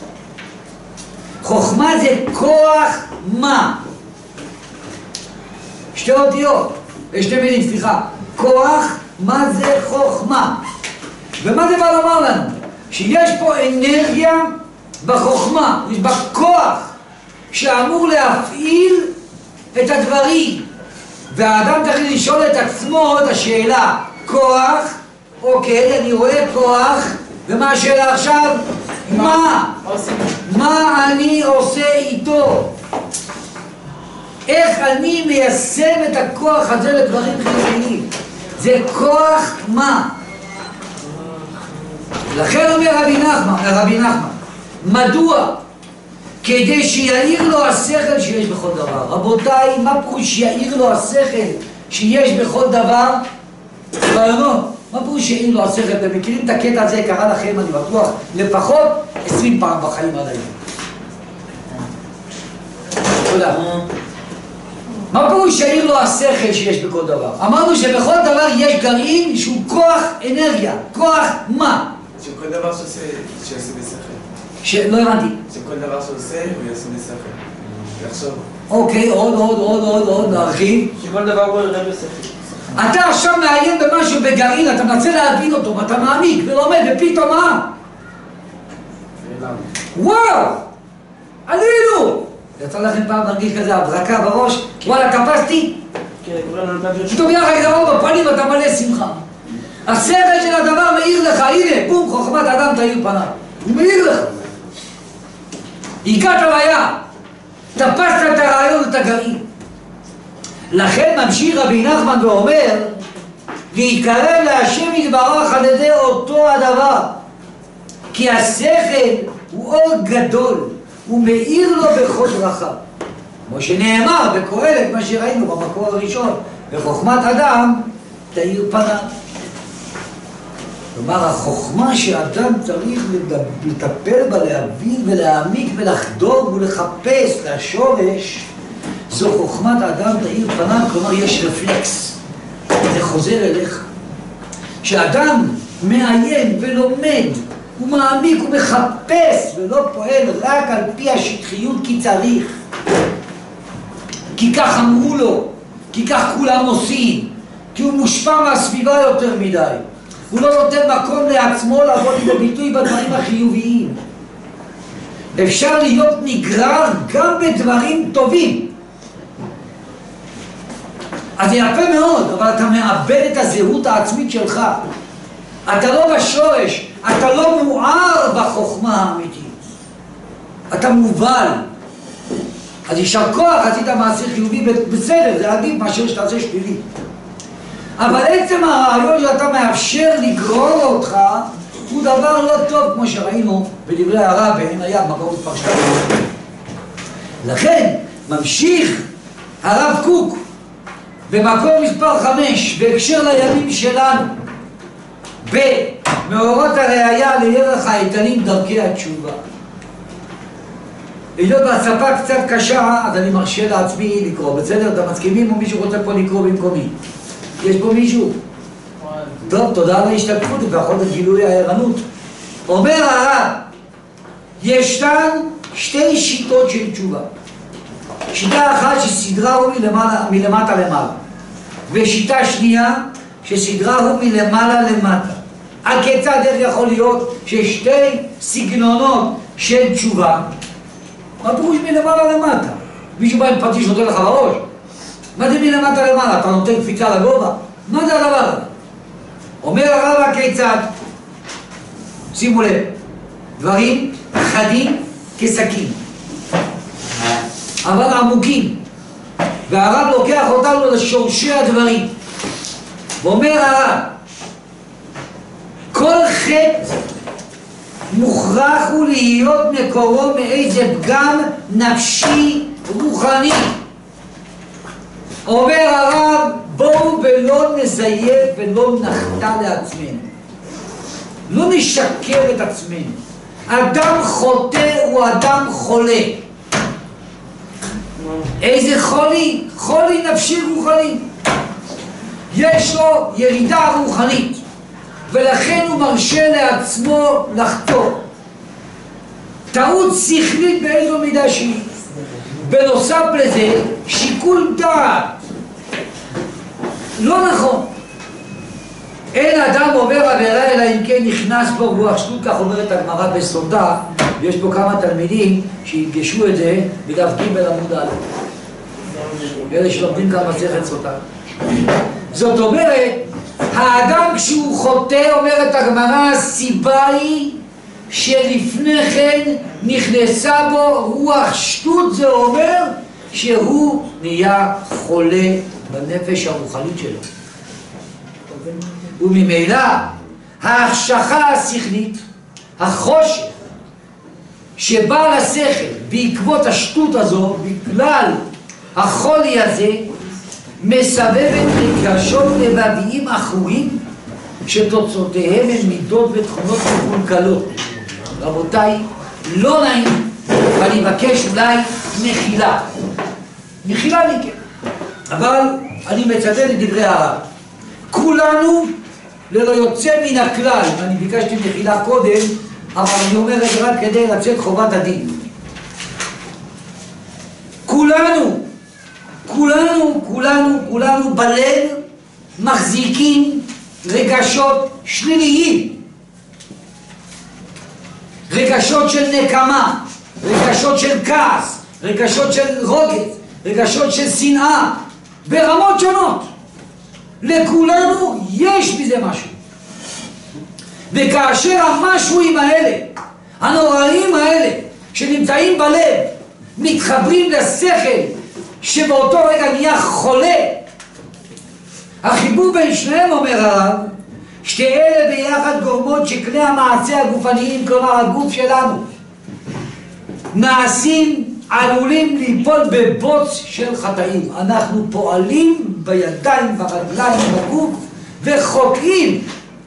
חוכמה זה כוח מה? שתי אותיות, שתי מילים, סליחה. כוח, מה זה חוכמה? ומה זה בא לומר לנו? שיש פה אנרגיה בחוכמה, יש בה כוח שאמור להפעיל את הדברים. והאדם צריך לשאול את עצמו את השאלה, כוח, אוקיי, אני רואה כוח, ומה השאלה עכשיו? מה אני עושה איתו? איך אני מיישם את הכוח הזה לדברים חיוביים? זה כוח מה? לכן אומר רבי נחמן, מדוע? כדי שיעיר לו השכל שיש בכל דבר. רבותיי, מה פירוש שיעיר לו השכל שיש בכל דבר? רעיונות. מה פירוש שיעיר לו השכל? אתם מכירים את הקטע הזה, קרה לכם, אני בטוח, לפחות 20 פעם בחיים עד היום. תודה. מה פירוש שיעיר לו השכל שיש בכל דבר? אמרנו שבכל דבר יש גרעין שהוא כוח אנרגיה. כוח מה? שכל דבר שעושה בשכל. לא הבנתי. שכל דבר שעושה הוא יעשה בשכל. יחשוב. אוקיי, עוד, נרחיב. שכל דבר הוא ירד בשכל. אתה עכשיו מעיין במשהו בגרעין, אתה מנסה להבין אותו, ואתה מעמיק ולומד, ופתאום מה? וואו! עלינו! יצא לכם פעם להרגיש כזה הברקה בראש? וואלה, קפסתי? פתאום יחד גדול בפנים ואתה מלא שמחה. השכל של הדבר מאיר לך, הנה, בום, חוכמת האדם תאיר פניו. הוא מאיר לך. הגעת ליעד, תפסת את הרעיון ואת הגרעין. לכן ממשיך רבי נחמן ואומר, להתקרב להשם יתברך על ידי אותו הדבר. כי השכל הוא אור גדול, הוא מאיר לו בכל דרכיו. כמו שנאמר בקהלת, מה שראינו במקור הראשון, וחוכמת אדם תאיר פניו. כלומר, החוכמה שאדם צריך לטפל בה, להבין ולהעמיק ולחדור ולחפש לשורש, זו חוכמת האדם תאיר פניו. כלומר, יש רפלקס, זה חוזר אליך. שאדם מעיין ולומד ומעמיק ומחפש ולא פועל רק על פי השטחיות כי צריך, כי כך אמרו לו, כי כך כולם עושים, כי הוא מושפע מהסביבה יותר מדי, הוא לא נותן מקום לעצמו לעבוד בביטוי בדברים החיוביים. אפשר להיות נגרר גם בדברים טובים, אז זה יפה מאוד, אבל אתה מאבד את הזהות העצמית שלך. אתה לא בשורש, אתה לא מואר בחוכמה האמיתית. אתה מובל. אז יישר כוח, עשית מעשה חיובי, בסדר, זה עדיף מאשר שתעשה שלילי. אבל עצם הרעיון שאתה מאפשר לגרור אותך, הוא דבר לא טוב, כמו שראינו בדברי הרב בעין הים, מקום פרשת. לכן, ממשיך הרב קוק, במקום מספר 5, בהקשר לימים שלנו, במאורות הראייה לירח האיתנים דרכי התשובה. היות והשפה קצת קשה, אז אני מרשה לעצמי לקרוא. בסדר? אתם מסכימים או מישהו רוצה פה לקרוא במקומי? יש פה מישהו? טוב, תודה על ההשתתפות ובכל זאת גילוי הערנות. אומר הרב, ישנן שתי שיטות של תשובה. שיטה אחת שסדרה הוא מלמטה למעלה, ושיטה שנייה שסדרה הוא מלמעלה למטה. הכיצד יכול להיות ששתי סגנונות של תשובה? מה פירוש מלמעלה למטה? מישהו בא עם פטיש נותן לך בראש? מה זה מלמטה למעלה? אתה נותן קפיצה לגובה? מה זה הדבר הזה? אומר הרב הכיצד? שימו לב, דברים חדים כסכין, אבל עמוקים, והרב לוקח אותנו לשורשי הדברים, ואומר הרב, כל חטא מוכרח הוא להיות מקורו מאיזה פגם נפשי רוחני. אומר הרב, בואו ולא נזייף ולא נחטא לעצמנו, לא נשקר את עצמנו. אדם חוטא הוא אדם חולה. איזה חולי? חולי נפשי רוחני. יש לו ירידה רוחנית, ולכן הוא מרשה לעצמו לחטוא. טעות שכלית באיזו מידה שהיא. בנוסף לזה, שיקול דעת לא נכון. אין אדם עובר עבירה אלא אם כן נכנס בו רוח שטות, כך אומרת הגמרא בסוטה, ויש פה כמה תלמידים שיפגשו את זה בדף ג' עמוד א', אלה שלומדים כאן מסכת סוטה. זאת אומרת, האדם כשהוא חוטא, אומרת הגמרא, הסיבה היא שלפני כן נכנסה בו רוח שטות. זה אומר שהוא נהיה חולה בנפש הרוחנית שלו, וממילא ההחשכה השכלית, החושך שבא לשכל בעקבות השטות הזו, בגלל החולי הזה, מסבבת רגשות לבביים אחורים שתוצאותיהם הן מידות ותכונות מקולקלות. רבותיי, לא נעים, ואני מבקש אולי מחילה מכם, אבל אני מצטט את דברי הרב. כולנו ללא יוצא מן הכלל, ואני ביקשתי מחילה קודם, אבל אני אומר את זה רק כדי לצאת חובת הדין. כולנו בלב מחזיקים רגשות שליליים, רגשות של נקמה, רגשות של כעס, רגשות של רוגז, רגשות של שנאה, ברמות שונות. לכולנו יש בזה משהו. וכאשר המשהוים האלה, הנוראים האלה, שנמצאים בלב, מתחברים לשכל שבאותו רגע נהיה חולה, החיבור בין שניהם, אומר הרב, שתי אלה ביחד גורמות שכלי המעשה הגופניים, כלומר הגוף שלנו, עלולים ליפול בבוץ של חטאים. אנחנו פועלים בידיים, ברגליים, בגוף, וחוקרים.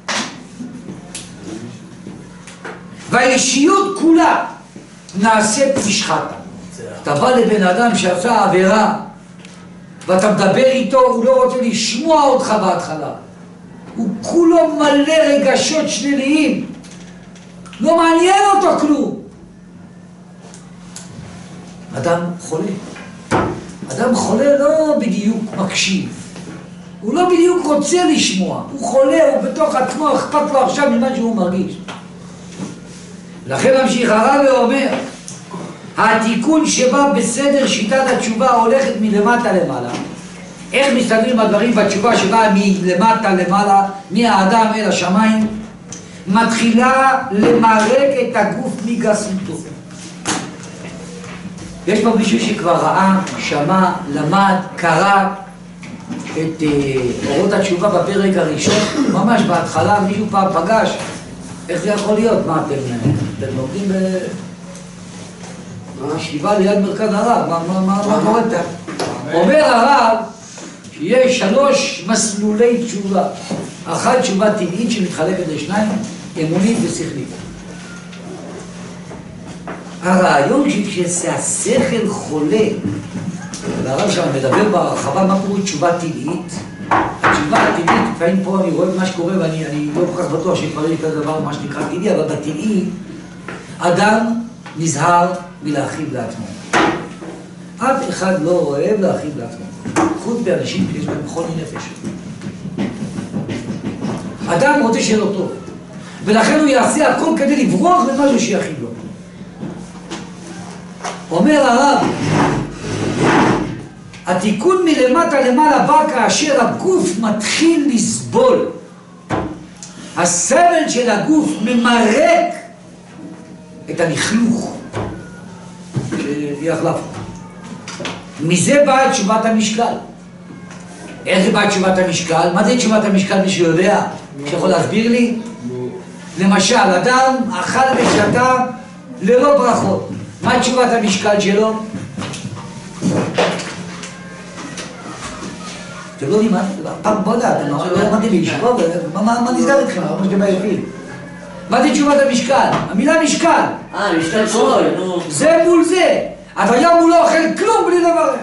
והאישיות כולה נעשית משחתה. אתה בא לבן אדם שעשה עבירה, ואתה מדבר איתו, הוא לא רוצה לשמוע אותך בהתחלה. הוא כולו מלא רגשות שליליים. לא מעניין אותו כלום. אדם חולה לא בדיוק מקשיב, הוא לא בדיוק רוצה לשמוע, הוא חולה, הוא בתוך עצמו, אכפת לו עכשיו ממה שהוא מרגיש. לכן ממשיך הרב ואומר, התיקון שבא בסדר שיטת התשובה הולכת מלמטה למעלה, איך מסתדרים הדברים בתשובה שבאה מלמטה למעלה, מהאדם אל השמיים? מתחילה למרק את הגוף מגסותו. יש פה מישהו שכבר ראה, שמע, למד, קרא את אורות התשובה בפרק הראשון, ממש בהתחלה מישהו פעם פגש. איך זה יכול להיות? מה אתם לומדים בישיבה ליד מרכז הרב? מה קורה כאן? אומר הרב שיש 3 מסלולי תשובה. אחת תשובה טבעית שמתחלקת לשניים, אמונית ושכלית. הרעיון שהשכל חולה, והרב שם מדבר בהרחבה מה קורה תשובה טבעית. התשובה הטבעית, לפעמים פה אני רואה מה שקורה ואני לא כל כך בטוח שכבר יש כזה דבר מה שנקרא טבעי, אבל בטבעי אדם נזהר מלהכיל לעצמו. אף אחד לא אוהב להכיל לעצמו, חוץ באנשים שיש להם חולי נפש. אדם רוצה שיהיה לו טוב, ולכן הוא יעשה הכל כדי לברוח למשהו שיכיל לו. אומר הרב, התיקון מלמטה למעלה בא כאשר הגוף מתחיל לסבול. הסבל של הגוף ממרק את הלכלוך שיחלף. מזה באה תשובת המשקל. איך זה באה תשובת המשקל? מה זה תשובת המשקל? מישהו יודע? שיכול להסביר לי? למשל, אדם אכל ושתה ללא ברכות. מה תשובת המשקל שלו? אתם לא יודעים מה? בוא דעת, לא אמרתי בישיבות, מה נסגר אתכם? מה שאתם היחיד? מה זה תשובת המשקל? המילה משקל. משקל שרוי, נו. זה מול זה. אבל היום הוא לא אוכל כלום בלי לברך.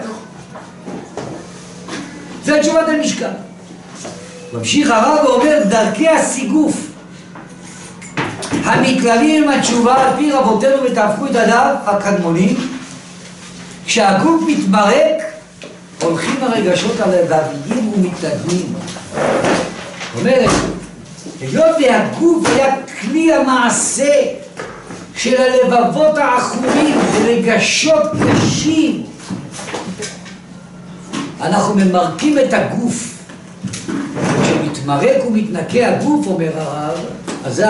זה תשובת המשקל. ממשיך הרב ואומר, דרכי הסיגוף המתגלים עם התשובה על פי רבותינו ותהפכו את הדף הקדמונים, כשהגוף מתמרק הולכים הרגשות הלבביים ומתקדמים. זאת אומרת, היות והגוף היה כלי המעשה של הלבבות העכורים ורגשות קשים, אנחנו ממרקים את הגוף. כשמתמרק ומתנקה הגוף, אומר הרב, אזי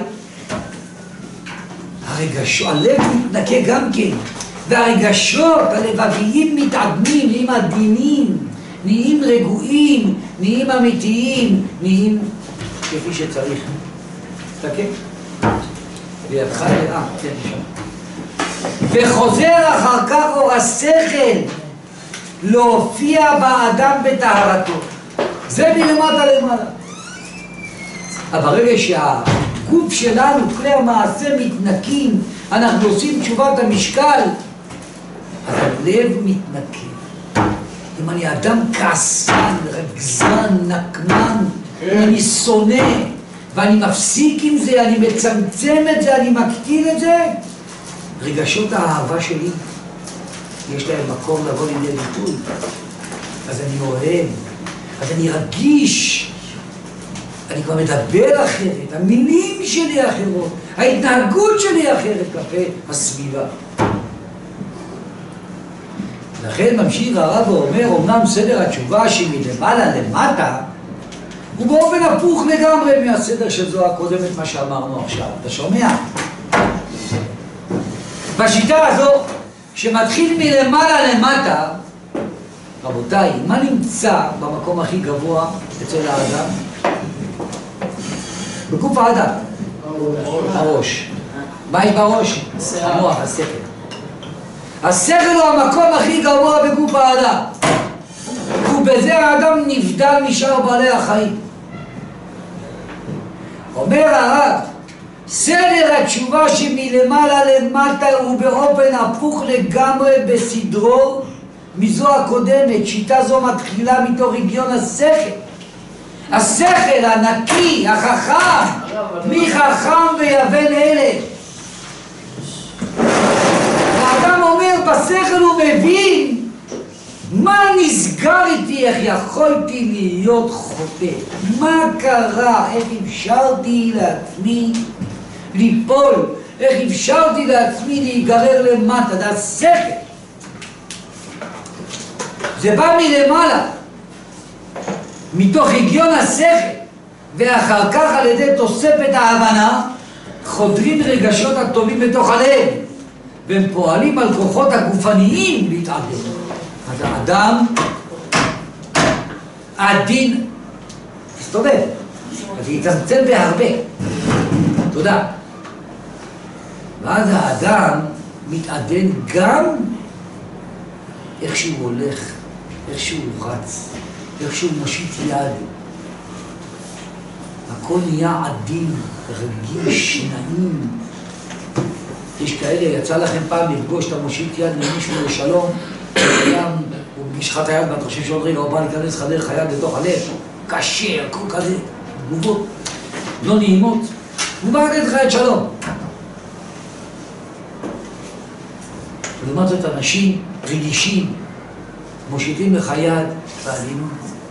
הלב מתנקה גם כן, והרגשות הלבביים מתעדמים, נהיים עדינים, נהיים רגועים, נהיים אמיתיים, נהיים כפי שצריך. תסתכל. לידך לרעה, כן, שם. וחוזר אחר כך אור השכל להופיע באדם בטהרתו. זה מלמטה למעלה. אבל ברגע שהגוף שלנו, כלי המעשה מתנקים, אנחנו עושים תשובת המשקל, אז הלב מתנקה. אם אני אדם כעסן, רגזן, נקמן, אני שונא, ואני מפסיק עם זה, אני מצמצם את זה, אני מקטין את זה, רגשות האהבה שלי, יש להם מקום לבוא לידי ביטוי. אז אני אוהב, אז אני רגיש, אני כבר מדבר אחרת, המילים שלי אחרות, ההתנהגות שלי אחרת כלפי הסביבה. לכן ממשיך הרב ואומר, אומנם סדר התשובה שמלמעלה למטה, הוא באופן הפוך לגמרי מהסדר של זו הקודמת, מה שאמרנו עכשיו. אתה שומע? בשיטה הזו, שמתחיל מלמעלה למטה, רבותיי, מה נמצא במקום הכי גבוה אצל האדם? בגוף האדם. הראש. מה יש בראש? המוח, השכל. השכל הוא המקום הכי גבוה בגוף האדם. ובזה האדם נבדל משאר בעלי החיים. אומר הרב, סדר התשובה שמלמעלה למטה הוא באופן הפוך לגמרי בסדרו מזו הקודמת. שיטה זו מתחילה מתוך רגיון השכל. השכל הנקי, החכם, מי חכם ויבן אלה. האדם אומר, בשכל הוא מבין מה נסגר איתי, איך יכולתי להיות חוטא, מה קרה, איך אפשרתי לעצמי ליפול, איך אפשרתי לעצמי להיגרר למטה. זה השכל, זה בא מלמעלה. מתוך הגיון השכל, ואחר כך על ידי תוספת ההבנה, חודרים רגשות הטובים בתוך הלב, והם פועלים על כוחות הגופניים להתעדן. אז האדם עדין תסתובב, אז יצמצם בהרבה. תודה. ואז האדם מתעדן גם איך שהוא הולך, איך שהוא רץ, איך שהוא מושיט יד. הכל נהיה עדין, רגיש, נעים. יש כאלה, יצא לכם פעם לפגוש את המושיט יד למישהו לשלום, הוא מגיש לך את היד ואתה חושב שעוד רגע הוא בא להיכנס לך דרך היד לתוך הלב, קשה, הכל כזה, תגובות לא נעימות, הוא בא לתת לך את שלום. ולעומת זאת אנשים רגישים, מושיטים לך יד בעדינות.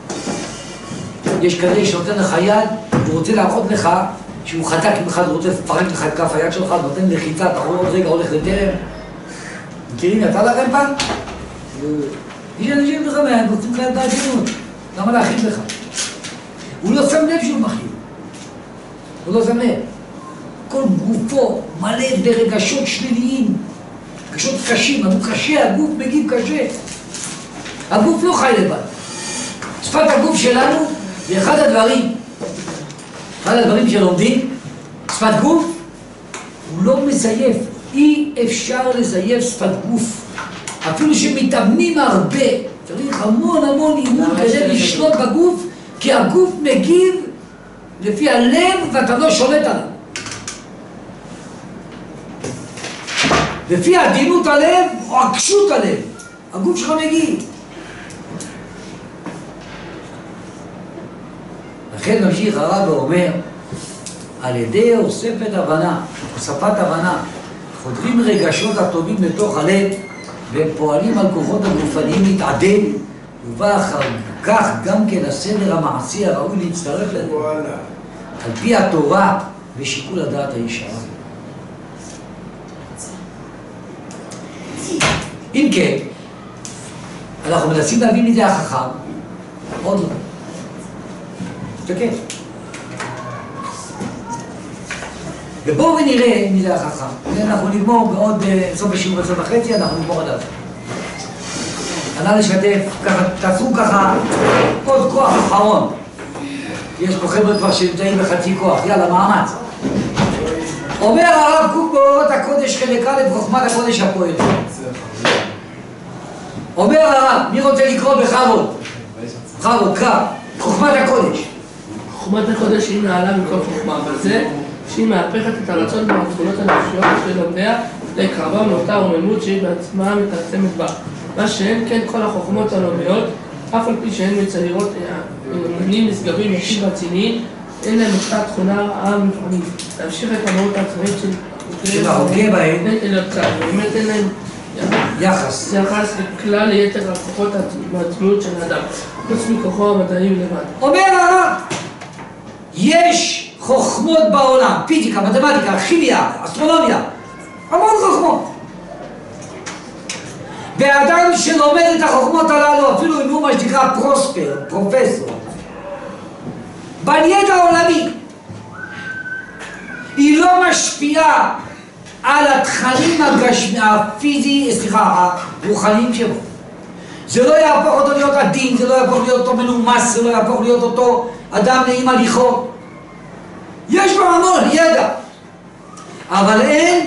יש כזה שנותן לך יד, הוא רוצה להראות לך שהוא חטא ממך, הוא רוצה לפרק לך את כף היד שלך, נותן לחיצה, אתה רואה עוד רגע הולך לטרם. מכירים, יצא לכם פעם? יש אנשים לך מהם, רוצים לך את העדינות. למה להכין לך? הוא לא שם לב שהוא מכין. הוא לא שם לב. כל גופו מלא ברגשות שליליים, רגשות קשים, הגוף קשה, הגוף מגיב קשה. הגוף לא חי לבד. שפת הגוף שלנו זה אחד הדברים שלומדים, שפת גוף, הוא לא מזייף. אי אפשר לזייף שפת גוף. אפילו שמתאמנים הרבה, צריך המון אימון כדי לשלוט בגוף, כי הגוף מגיב לפי הלב ואתה לא שולט עליו. לפי עדינות הלב או עקשות הלב, הגוף שלך מגיב. לכן ממשיך הרב ואומר, על ידי הוספת הבנה, חודרים רגשות הטובים לתוך הלב, והם פועלים על כוחות הגופניים להתעדן, ובא אחר כך גם כן הסדר המעשי הראוי להצטרף לזה, על פי התורה ושיקול הדעת הישר. אם כן, אנחנו מנסים להבין מזה החכם, עוד לא. תסתכל. ובואו ונראה מי זה החכם. אנחנו נגמור בעוד סוף השיעור 10:30, אנחנו נגמור עד אז. ענה לשתף, ככה, תעשו ככה עוד כוח אחרון. יש פה חבר'ה כבר שנמצאים בחצי כוח, יאללה, מאמץ. אומר הרב קוק באורות הקודש חלק א' חוכמת הקודש הפועלת. אומר הרב, מי רוצה לקרוא בכבוד? בכבוד, קרא, חוכמת הקודש. חוכמת הקודש היא נעלה מכל חוכמה, אבל זה שהיא מהפכת את הרצון והתכונות הנפשיות של לומדיה לקרבה ומותה ורוממות שהיא בעצמה מתעצמת בה. מה שאין כן כל החוכמות הלאומיות, אף על פי שהן מציירות עניינים נשגבים יפים ואציליים, אין להם אותה תכונה רעה ומפעמים. להמשיך את המהות העצמאית של ההוגה בהם, באמת אין להם יחס לכלל ליתר הכוחות העצמיות של האדם, חוץ מכוחו המדעי לבד. אומר הרב, יש חוכמות בעולם, פיזיקה, מתמטיקה, כימיה, אסטרונומיה, המון חוכמות. והאדם שלומד את החוכמות הללו, אפילו אם הוא מה שנקרא פרוספר, פרופסור, בידע העולמי, היא לא משפיעה על התכנים הרוחניים שבו. זה לא יהפוך אותו להיות עדין, זה לא יהפוך להיות אותו מנומס, זה לא יהפוך להיות אותו אדם נעים הליכות. יש לו המון ידע, אבל אין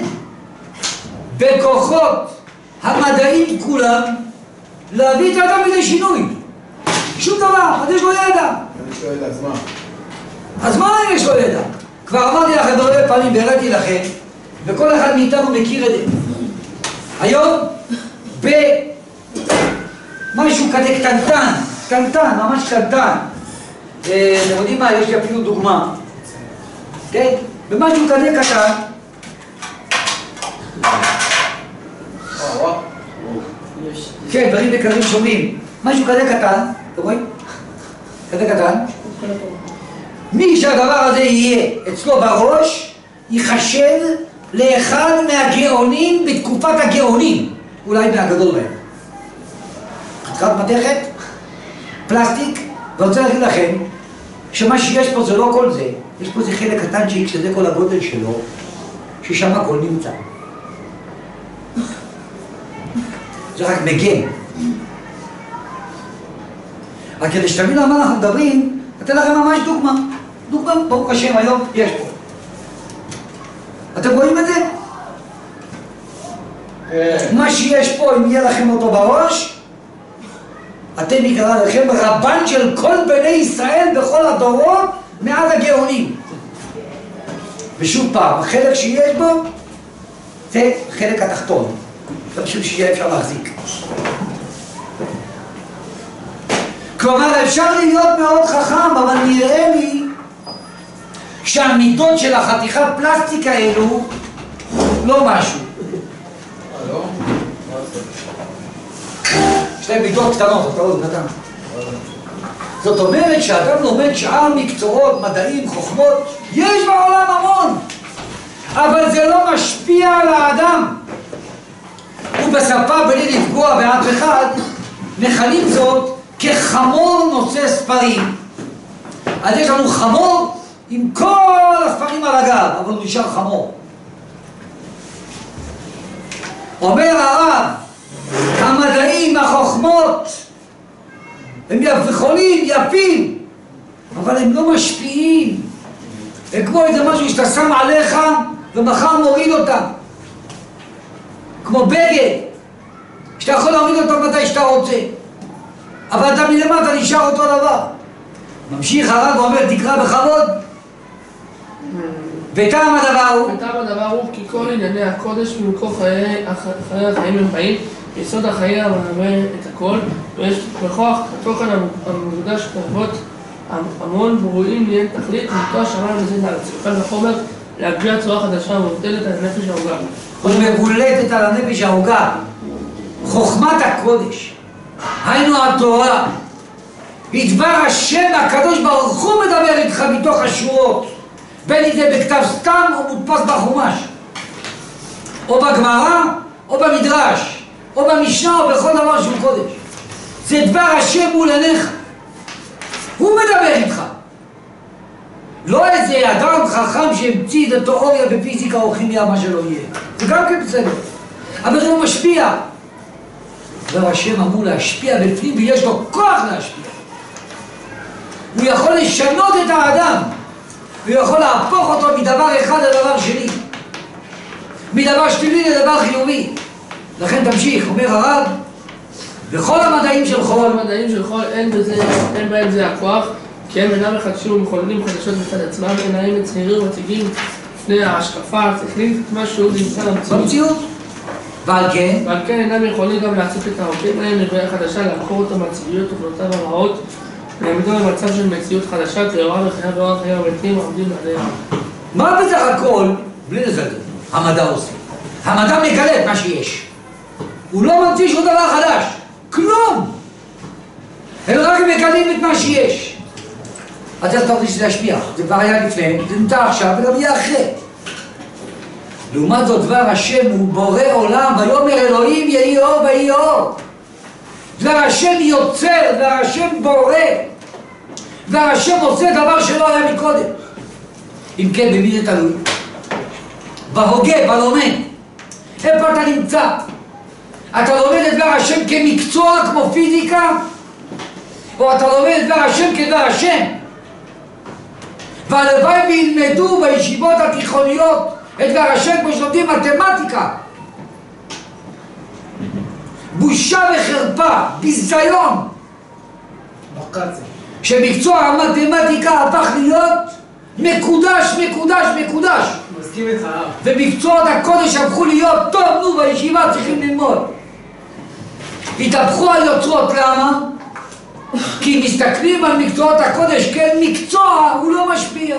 בכוחות המדעים כולם להביא את האדם לידי שינוי. שום דבר, אז יש לו ידע. אז מה יש לו ידע? כבר אמרתי לכם הרבה פעמים והראיתי לכם, וכל אחד מאיתנו מכיר את זה. היום במשהו כזה קטנטן, ממש קטנטן. אתם יודעים מה? יש לי אפילו דוגמה. כן? במשהו כזה קטן. כן, דברים יקרים שומעים. משהו כזה קטן, אתם רואים? כזה קטן. מי שהדבר הזה יהיה אצלו בראש, ייחשב לאחד מהגאונים בתקופת הגאונים, אולי מהגדול בהם. חתיכת מתכת, פלסטיק, ואני רוצה להגיד לכם שמה שיש פה זה לא כל זה, יש פה איזה חלק קטנצ'יק שזה כל הגודל שלו, ששם הכל נמצא. זה רק מגן. רק כדי שתבין על מה אנחנו מדברים, אתן לכם ממש דוגמה. דוגמה, ברוך השם, היום יש פה. אתם רואים את זה? מה שיש פה, אם יהיה לכם אותו בראש, אתם יקרא לכם רבן של כל בני ישראל בכל הדורות מעד הגאונים. ושוב פעם, החלק שיש בו זה חלק התחתון. זה פשוט שיהיה אפשר להחזיק. כלומר, אפשר להיות מאוד חכם, אבל נראה לי שהמידות של החתיכת פלסטיק האלו לא משהו. לא? יש להם מידות קטנות, אתה לא קטן. זאת אומרת שאדם לומד שאר מקצועות, מדעים, חוכמות, יש בעולם המון, אבל זה לא משפיע על האדם. ובשפה בלי לפגוע באף אחד, מכנים זאת כחמור נושא ספרים. אז יש לנו חמור עם כל הספרים על הגב, אבל הוא נשאר חמור. אומר הרב, המדעים, החוכמות, הם יכולים, יפים, אבל הם לא משפיעים. הם כמו איזה משהו שאתה שם עליך ומחר מוריד אותם. כמו בגד, שאתה יכול להוריד אותו מתי שאתה רוצה, אבל אתה מלמטה נשאר אותו דבר. ממשיך הרב ואומר, תקרא בכבוד. וטעם הדבר הוא? וטעם הדבר הוא כי כל ענייני הקודש ומקור חיי החיים הם חיים, יסוד החיי המהווה את הכל, ויש בכוח התוכן המקודש תרבות המון ברואים לעין תכלית, ומתו השמיים לזין הארץ. קל וחומר להגביה צורה חדשה ומבוטלת על הנפש ההוגה. ומבולטת על הנפש ההוגה. חוכמת הקודש, היינו התורה, בדבר השם הקדוש ברוך הוא מדבר איתך מתוך השורות, בין אם זה בכתב סתם או מודפס בחומש, או בגמרא או במדרש או במשנה או בכל דבר שהוא קודש. זה דבר השם מול עיניך, הוא מדבר איתך, לא איזה אדם חכם שהמציא את התיאוריה בפיזיקה או כימיה, מה שלא יהיה. זה גם כן בסדר, אבל זה לא משפיע. דבר השם אמור להשפיע בפנים, ויש לו כוח להשפיע. הוא יכול לשנות את האדם, הוא יכול להפוך אותו מדבר אחד לדבר שני, מדבר שלילי לדבר חיובי. לכן תמשיך, אומר הרב, בכל המדעים של חול, המדעים של חול אין בהם זה הכוח, כי הם אינם מחדשים ומחוללים חדשות מצד עצמם, אינם מצעירים ומציגים לפני ההשקפה השכלית מה שהוא נמצא במציאות. ועל כן אינם יכולים גם לעשות את העובדים להם לבריאה חדשה, לעקור אותם מהציביות ובנותיו הרעות, להעמידו במצב של מציאות חדשה, תאורה וחיה ואורח חיים המתים עומדים עליה. מה בסך הכל, בלי לזלזל, המדע עושה? המדע מגלה את מה שיש. הוא לא ממציא שום דבר חדש, כלום. הם רק מגלים את מה שיש. אז אתה רוצה שזה ישפיע, זה כבר היה לפני, זה נמצא עכשיו וגם יהיה אחרי. לעומת זאת דבר השם הוא בורא עולם, ויאמר אלוהים יהי אור ויהי אור. דבר השם יוצר, דבר השם בורא, דבר השם עושה דבר שלא היה מקודם. אם כן, במי זה תלוי? בהוגה, בלומד. איפה אתה נמצא? אתה לומד את דבר השם כמקצוע כמו פיזיקה, או אתה לומד את דבר השם כדבר השם? והלוואי וילמדו בישיבות התיכוניות את דבר השם כמו שלומדים מתמטיקה. בושה וחרפה, ביזיון, שמקצוע המתמטיקה הפך להיות מקודש, מקודש, מקודש. מסכים איתך. ומקצועות הקודש הפכו להיות, טוב, נו, בישיבה צריכים ללמוד. התהפכו היוצרות, למה? כי מסתכלים על מקצועות הקודש, כן, מקצוע הוא לא משפיע.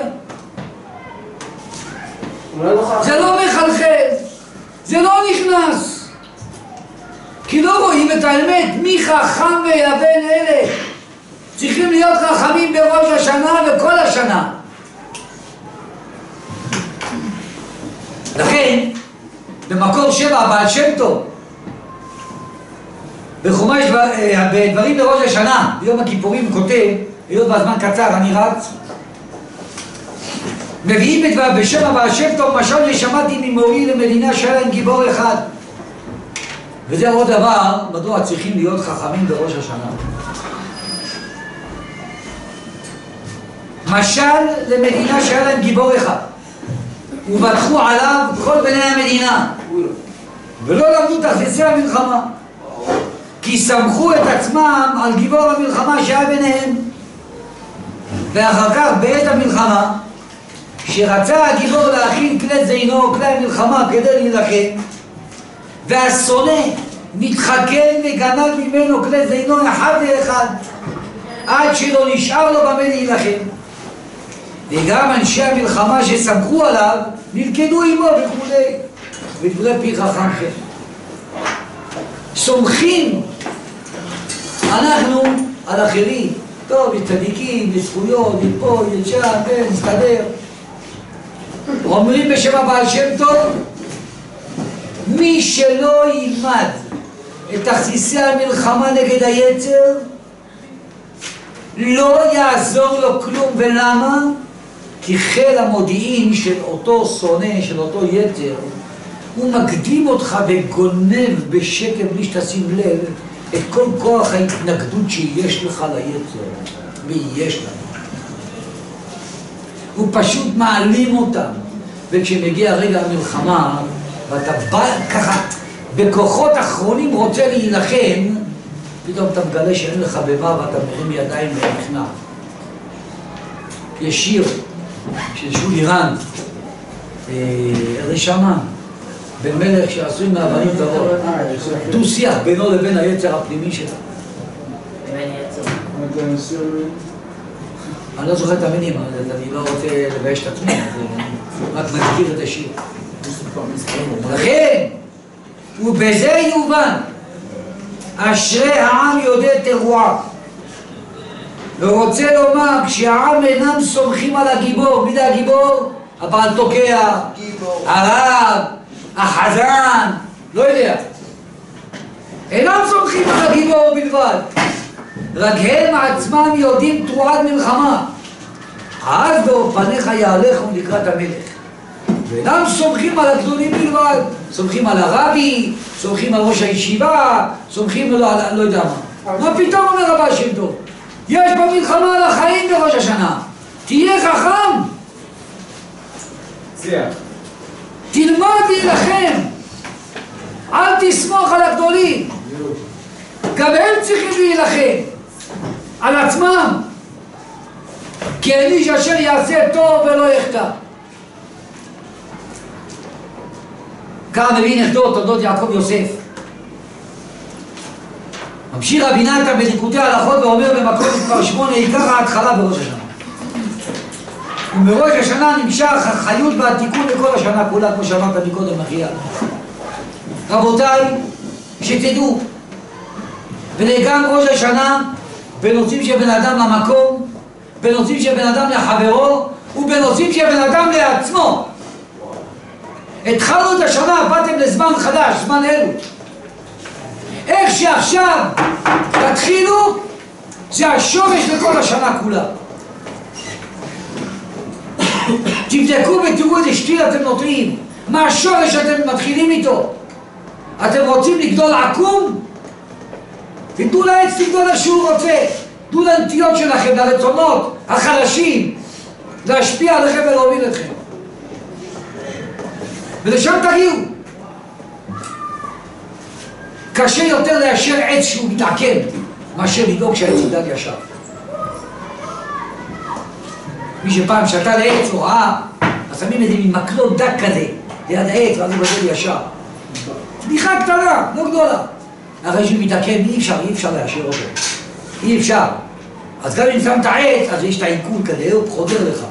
זה לא מחלחל, זה לא נכנס. כי לא רואים את האמת, מי חכם ויבן אלה. צריכים להיות חכמים בראש השנה וכל השנה. לכן, במקור 7, הבעל שם טוב, בחומש בדברים לראש השנה, ביום הכיפורים הוא כותב היות והזמן קצר, אני רץ. מביאים את בשם הבעל שם טוב, משל ששמעתי ממורי למדינה שהיה להם גיבור אחד. וזה עוד דבר, מדוע צריכים להיות חכמים בראש השנה. משל למדינה שהיה להם גיבור אחד, ובטחו עליו כל בני המדינה, ולא למדו תכסיסי המלחמה, כי סמכו את עצמם על גיבור המלחמה שהיה ביניהם. ואחר כך בעת המלחמה, שרצה הגיבור להכין כלי זינו, כלי המלחמה, כדי להילחם, והשונא מתחכם וגנב ממנו כלי זינו אחד לאחד, עד שלא נשאר לו במה להילחם. וגם אנשי המלחמה שסמכו עליו נלכדו עמו וכולי. ודברי פי חכם כן. סומכים אנחנו על אחרים. טוב, יש צדיקים, יש זכויות, יש פה, יש שם, נסתדר. אומרים בשם הבעל שם טוב, מי שלא ילמד את תכסיסי המלחמה נגד היצר, לא יעזור לו כלום. ולמה? כי חיל המודיעין של אותו שונא, של אותו יצר, הוא מקדים אותך וגונב בשקט בלי שתשים לב את כל כוח ההתנגדות שיש לך ליצר, ויש לנו. הוא פשוט מעלים אותם, וכשמגיע רגע המלחמה ואתה בא ככה בכוחות אחרונים רוצה להילחם, פתאום אתה מגלה שאין לך במה ואתה מרים ידיים ונכנע. יש שיר של שולי רנד, רשמה, בן מלך שעשוי מאבנים דרות, דו שיח בינו לבין היצר הפנימי שלה. אני לא זוכר את המינים, אני לא רוצה לבייש את עצמי, רק מזכיר את השיר. לכן, ובזה יובן, אשרי העם יודע תרועה. ורוצה לומר, כשהעם אינם סומכים על הגיבור, מי זה הגיבור? הבעל תוקע, הרב, החזן, לא יודע. אינם סומכים על הגיבור בלבד, רק הם עצמם יודעים תרועת מלחמה. אז פניך יהלכו לקראת המלך. ואינם סומכים על הגדולים בלבד, סומכים על הרבי, סומכים על ראש הישיבה, סומכים על לא יודע מה. מה פתאום אומר הבעל שם טוב? יש במלחמה על החיים בראש השנה. תהיה חכם. תלמד להילחם. אל תסמוך על הגדולים. גם הם צריכים להילחם על עצמם. כי אין איש אשר יעשה טוב ולא יחטא. כאן מביא נכדו תולדות יעקב יוסף. ממשיך רבי נתן בליקוטי ההלכות ואומר במקום מספר 8, עיקר ההתחלה בראש השנה. ומראש השנה נמשך החיות והתיקון לכל השנה כולה, כמו שאמרת מקודם נחיה. רבותיי, שתדעו, וגם ראש השנה בנושאים של בן אדם למקום, בנושאים של בן אדם לחברו, ובנושאים של בן אדם לעצמו. התחלנו את השנה, באתם לזמן חדש, זמן אלו. איך שעכשיו תתחילו, זה השורש לכל השנה כולה. תבדקו ותראו איזה שתיל אתם נוטעים, מה השורש שאתם מתחילים איתו. אתם רוצים לגדול עקום? תתנו לעץ לגדול איך שהוא רוצה. תנו לנטיות שלכם, לרצונות החלשים, להשפיע עליכם ולהוביל אתכם. ולשם תגיעו. קשה יותר לאשר עץ שהוא מתעכב מאשר לדאוג שהעץ ידע ישר. מי שפעם שתה לעץ או ראה, אז שמים את זה ממקלות דק כזה ליד העץ ואז הוא גדל ישר. צמיחה קטנה, לא גדולה. אחרי שהוא מתעכב אי אפשר לאשר אותו. אי אפשר. אז גם אם שם את העץ, אז יש את העיכול כזה, הוא חודר לך.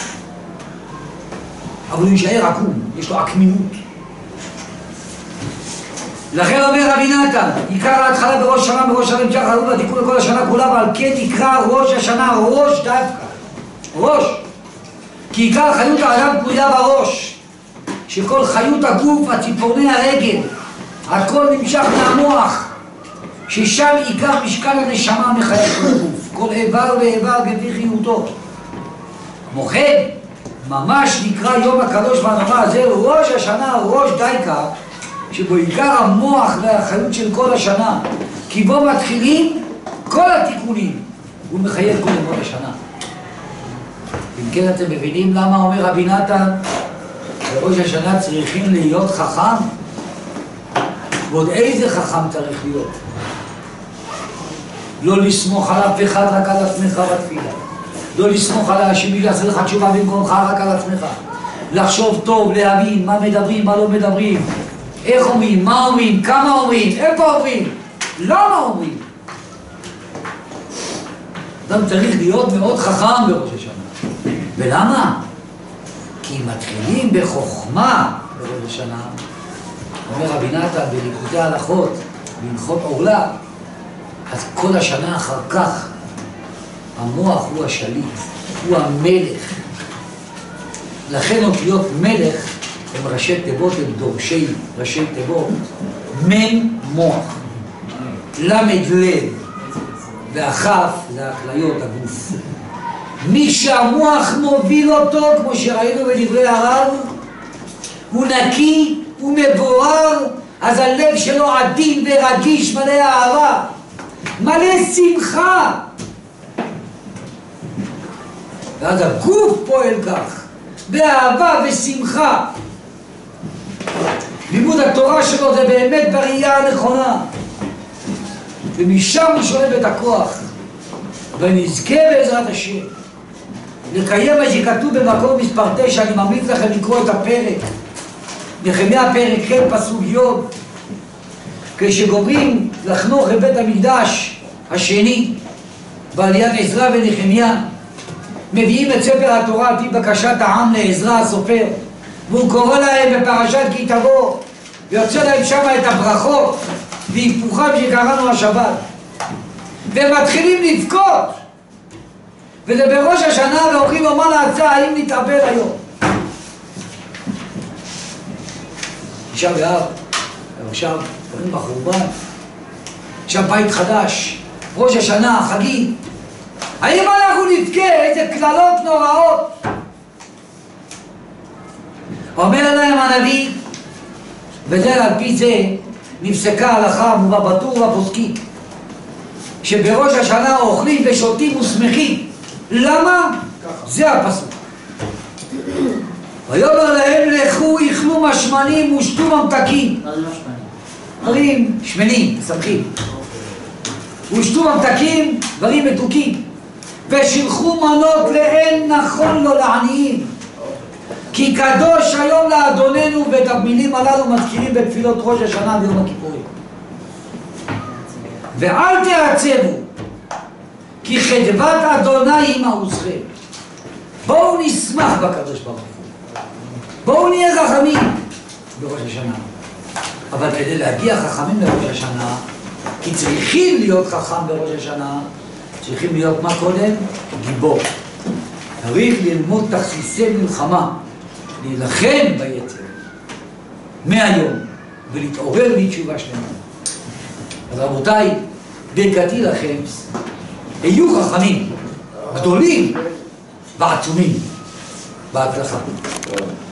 אבל הוא יישאר עקום, יש לו עקמינות. לכן אומר רבי נתן, עיקר ההתחלה בראש שנה, בראש שנה נמשך חלום והתיקון לכל השנה כולה, ועל כן יקרא ראש השנה ראש דווקא. ראש. כי עיקר חיות האדם תלויה בראש. שכל חיות הגוף, הציפורני הרגל, הכל נמשך מהמוח. ששם עיקר משקל הנשמה מחיה כל הגוף, כל איבר ואיבר כפי חיותו. כמו כן, ממש נקרא יום הקדוש והנורא הזה ראש השנה, ראש דייקה, שבו עיקר המוח והחיות של כל השנה, כי בו מתחילים כל התיקונים, הוא מחייב כל ימות השנה. אם כן אתם מבינים למה אומר רבי נתן בראש השנה צריכים להיות חכם? ועוד איזה חכם צריך להיות? לא לסמוך על אף אחד, רק על עצמך בתפילה. לא לסמוך על השם יעשה לך תשובה במקומך, רק על עצמך. לחשוב טוב, להבין מה מדברים, מה לא מדברים, איך אומרים, מה אומרים, כמה אומרים, איפה אומרים, למה אומרים. אדם צריך להיות מאוד חכם בראש השנה. ולמה? כי מתחילים בחוכמה בראש השנה. אומר רבי נתן בליקוטי ההלכות, בהלכות עורלה, אז כל השנה אחר כך המוח הוא השליט, הוא המלך. לכן אותיות מלך הם ראשי תיבות, הם דורשי ראשי תיבות. מן מוח, למד לב, והכף זה הכליות הגוף. מי שהמוח מוביל אותו, כמו שראינו בדברי הרב, הוא נקי, הוא מבורר, אז הלב שלו עדין ורגיש, מלא אהבה, מלא שמחה. ואז הגוף פועל כך, באהבה ושמחה. לימוד התורה שלו זה באמת בראייה הנכונה, ומשם הוא שואב את הכוח. ונזכה בעזרת השם לקיים מה שכתוב במקום מספר 9. אני ממליץ לכם לקרוא את הפרק, נחמיה פרק ח' פסוק י'. כשגומרים לחנוך את בית המקדש השני בעליית עזרא ונחמיה, מביאים את ספר התורה על פי בקשת העם לעזרא הסופר, והוא קורא להם בפרשת כי תבוא, ויוצא להם שם את הברכות והיפוכם שקראנו השבת, והם מתחילים לבכות, וזה בראש השנה, ואומרים לו מה נעשה, האם נתאבל היום? תשעה באב, עכשיו קוראים בחורבן, עכשיו בית חדש, ראש השנה, חגים, האם אנחנו נבכה? איזה כללות נוראות. אומר להם הנביא, וזה על פי זה נפסקה ההלכה בטור והפוסקים, שבראש השנה אוכלים ושותים ושמחים. למה? זה הפסוק. ויאמר להם לכו איכלו משמנים ושתו ממתקים. מה זה משמנים? דברים שמנים, שמחים. ושתו ממתקים, דברים מתוקים. ושילחו מנות לאין נכון לו לעניים. כי קדוש היום לאדוננו, ואת המילים הללו מזכירים בתפילות ראש השנה ויום הכיפורים. ואל תעצבו, כי חדבת אדוני היא מעוזכם. בואו נשמח בקדוש ברוך הוא. בואו נהיה חכמים בראש השנה. אבל כדי להגיע חכמים בראש השנה, כי צריכים להיות חכם בראש השנה, צריכים להיות מה קודם? גיבור. צריך ללמוד תכסיסי מלחמה, להילחם ביצר מהיום ולהתעורר בתשובה שלמה. אז רבותיי, ברכתי לכם, היו חכמים גדולים ועצומים. בהצלחה.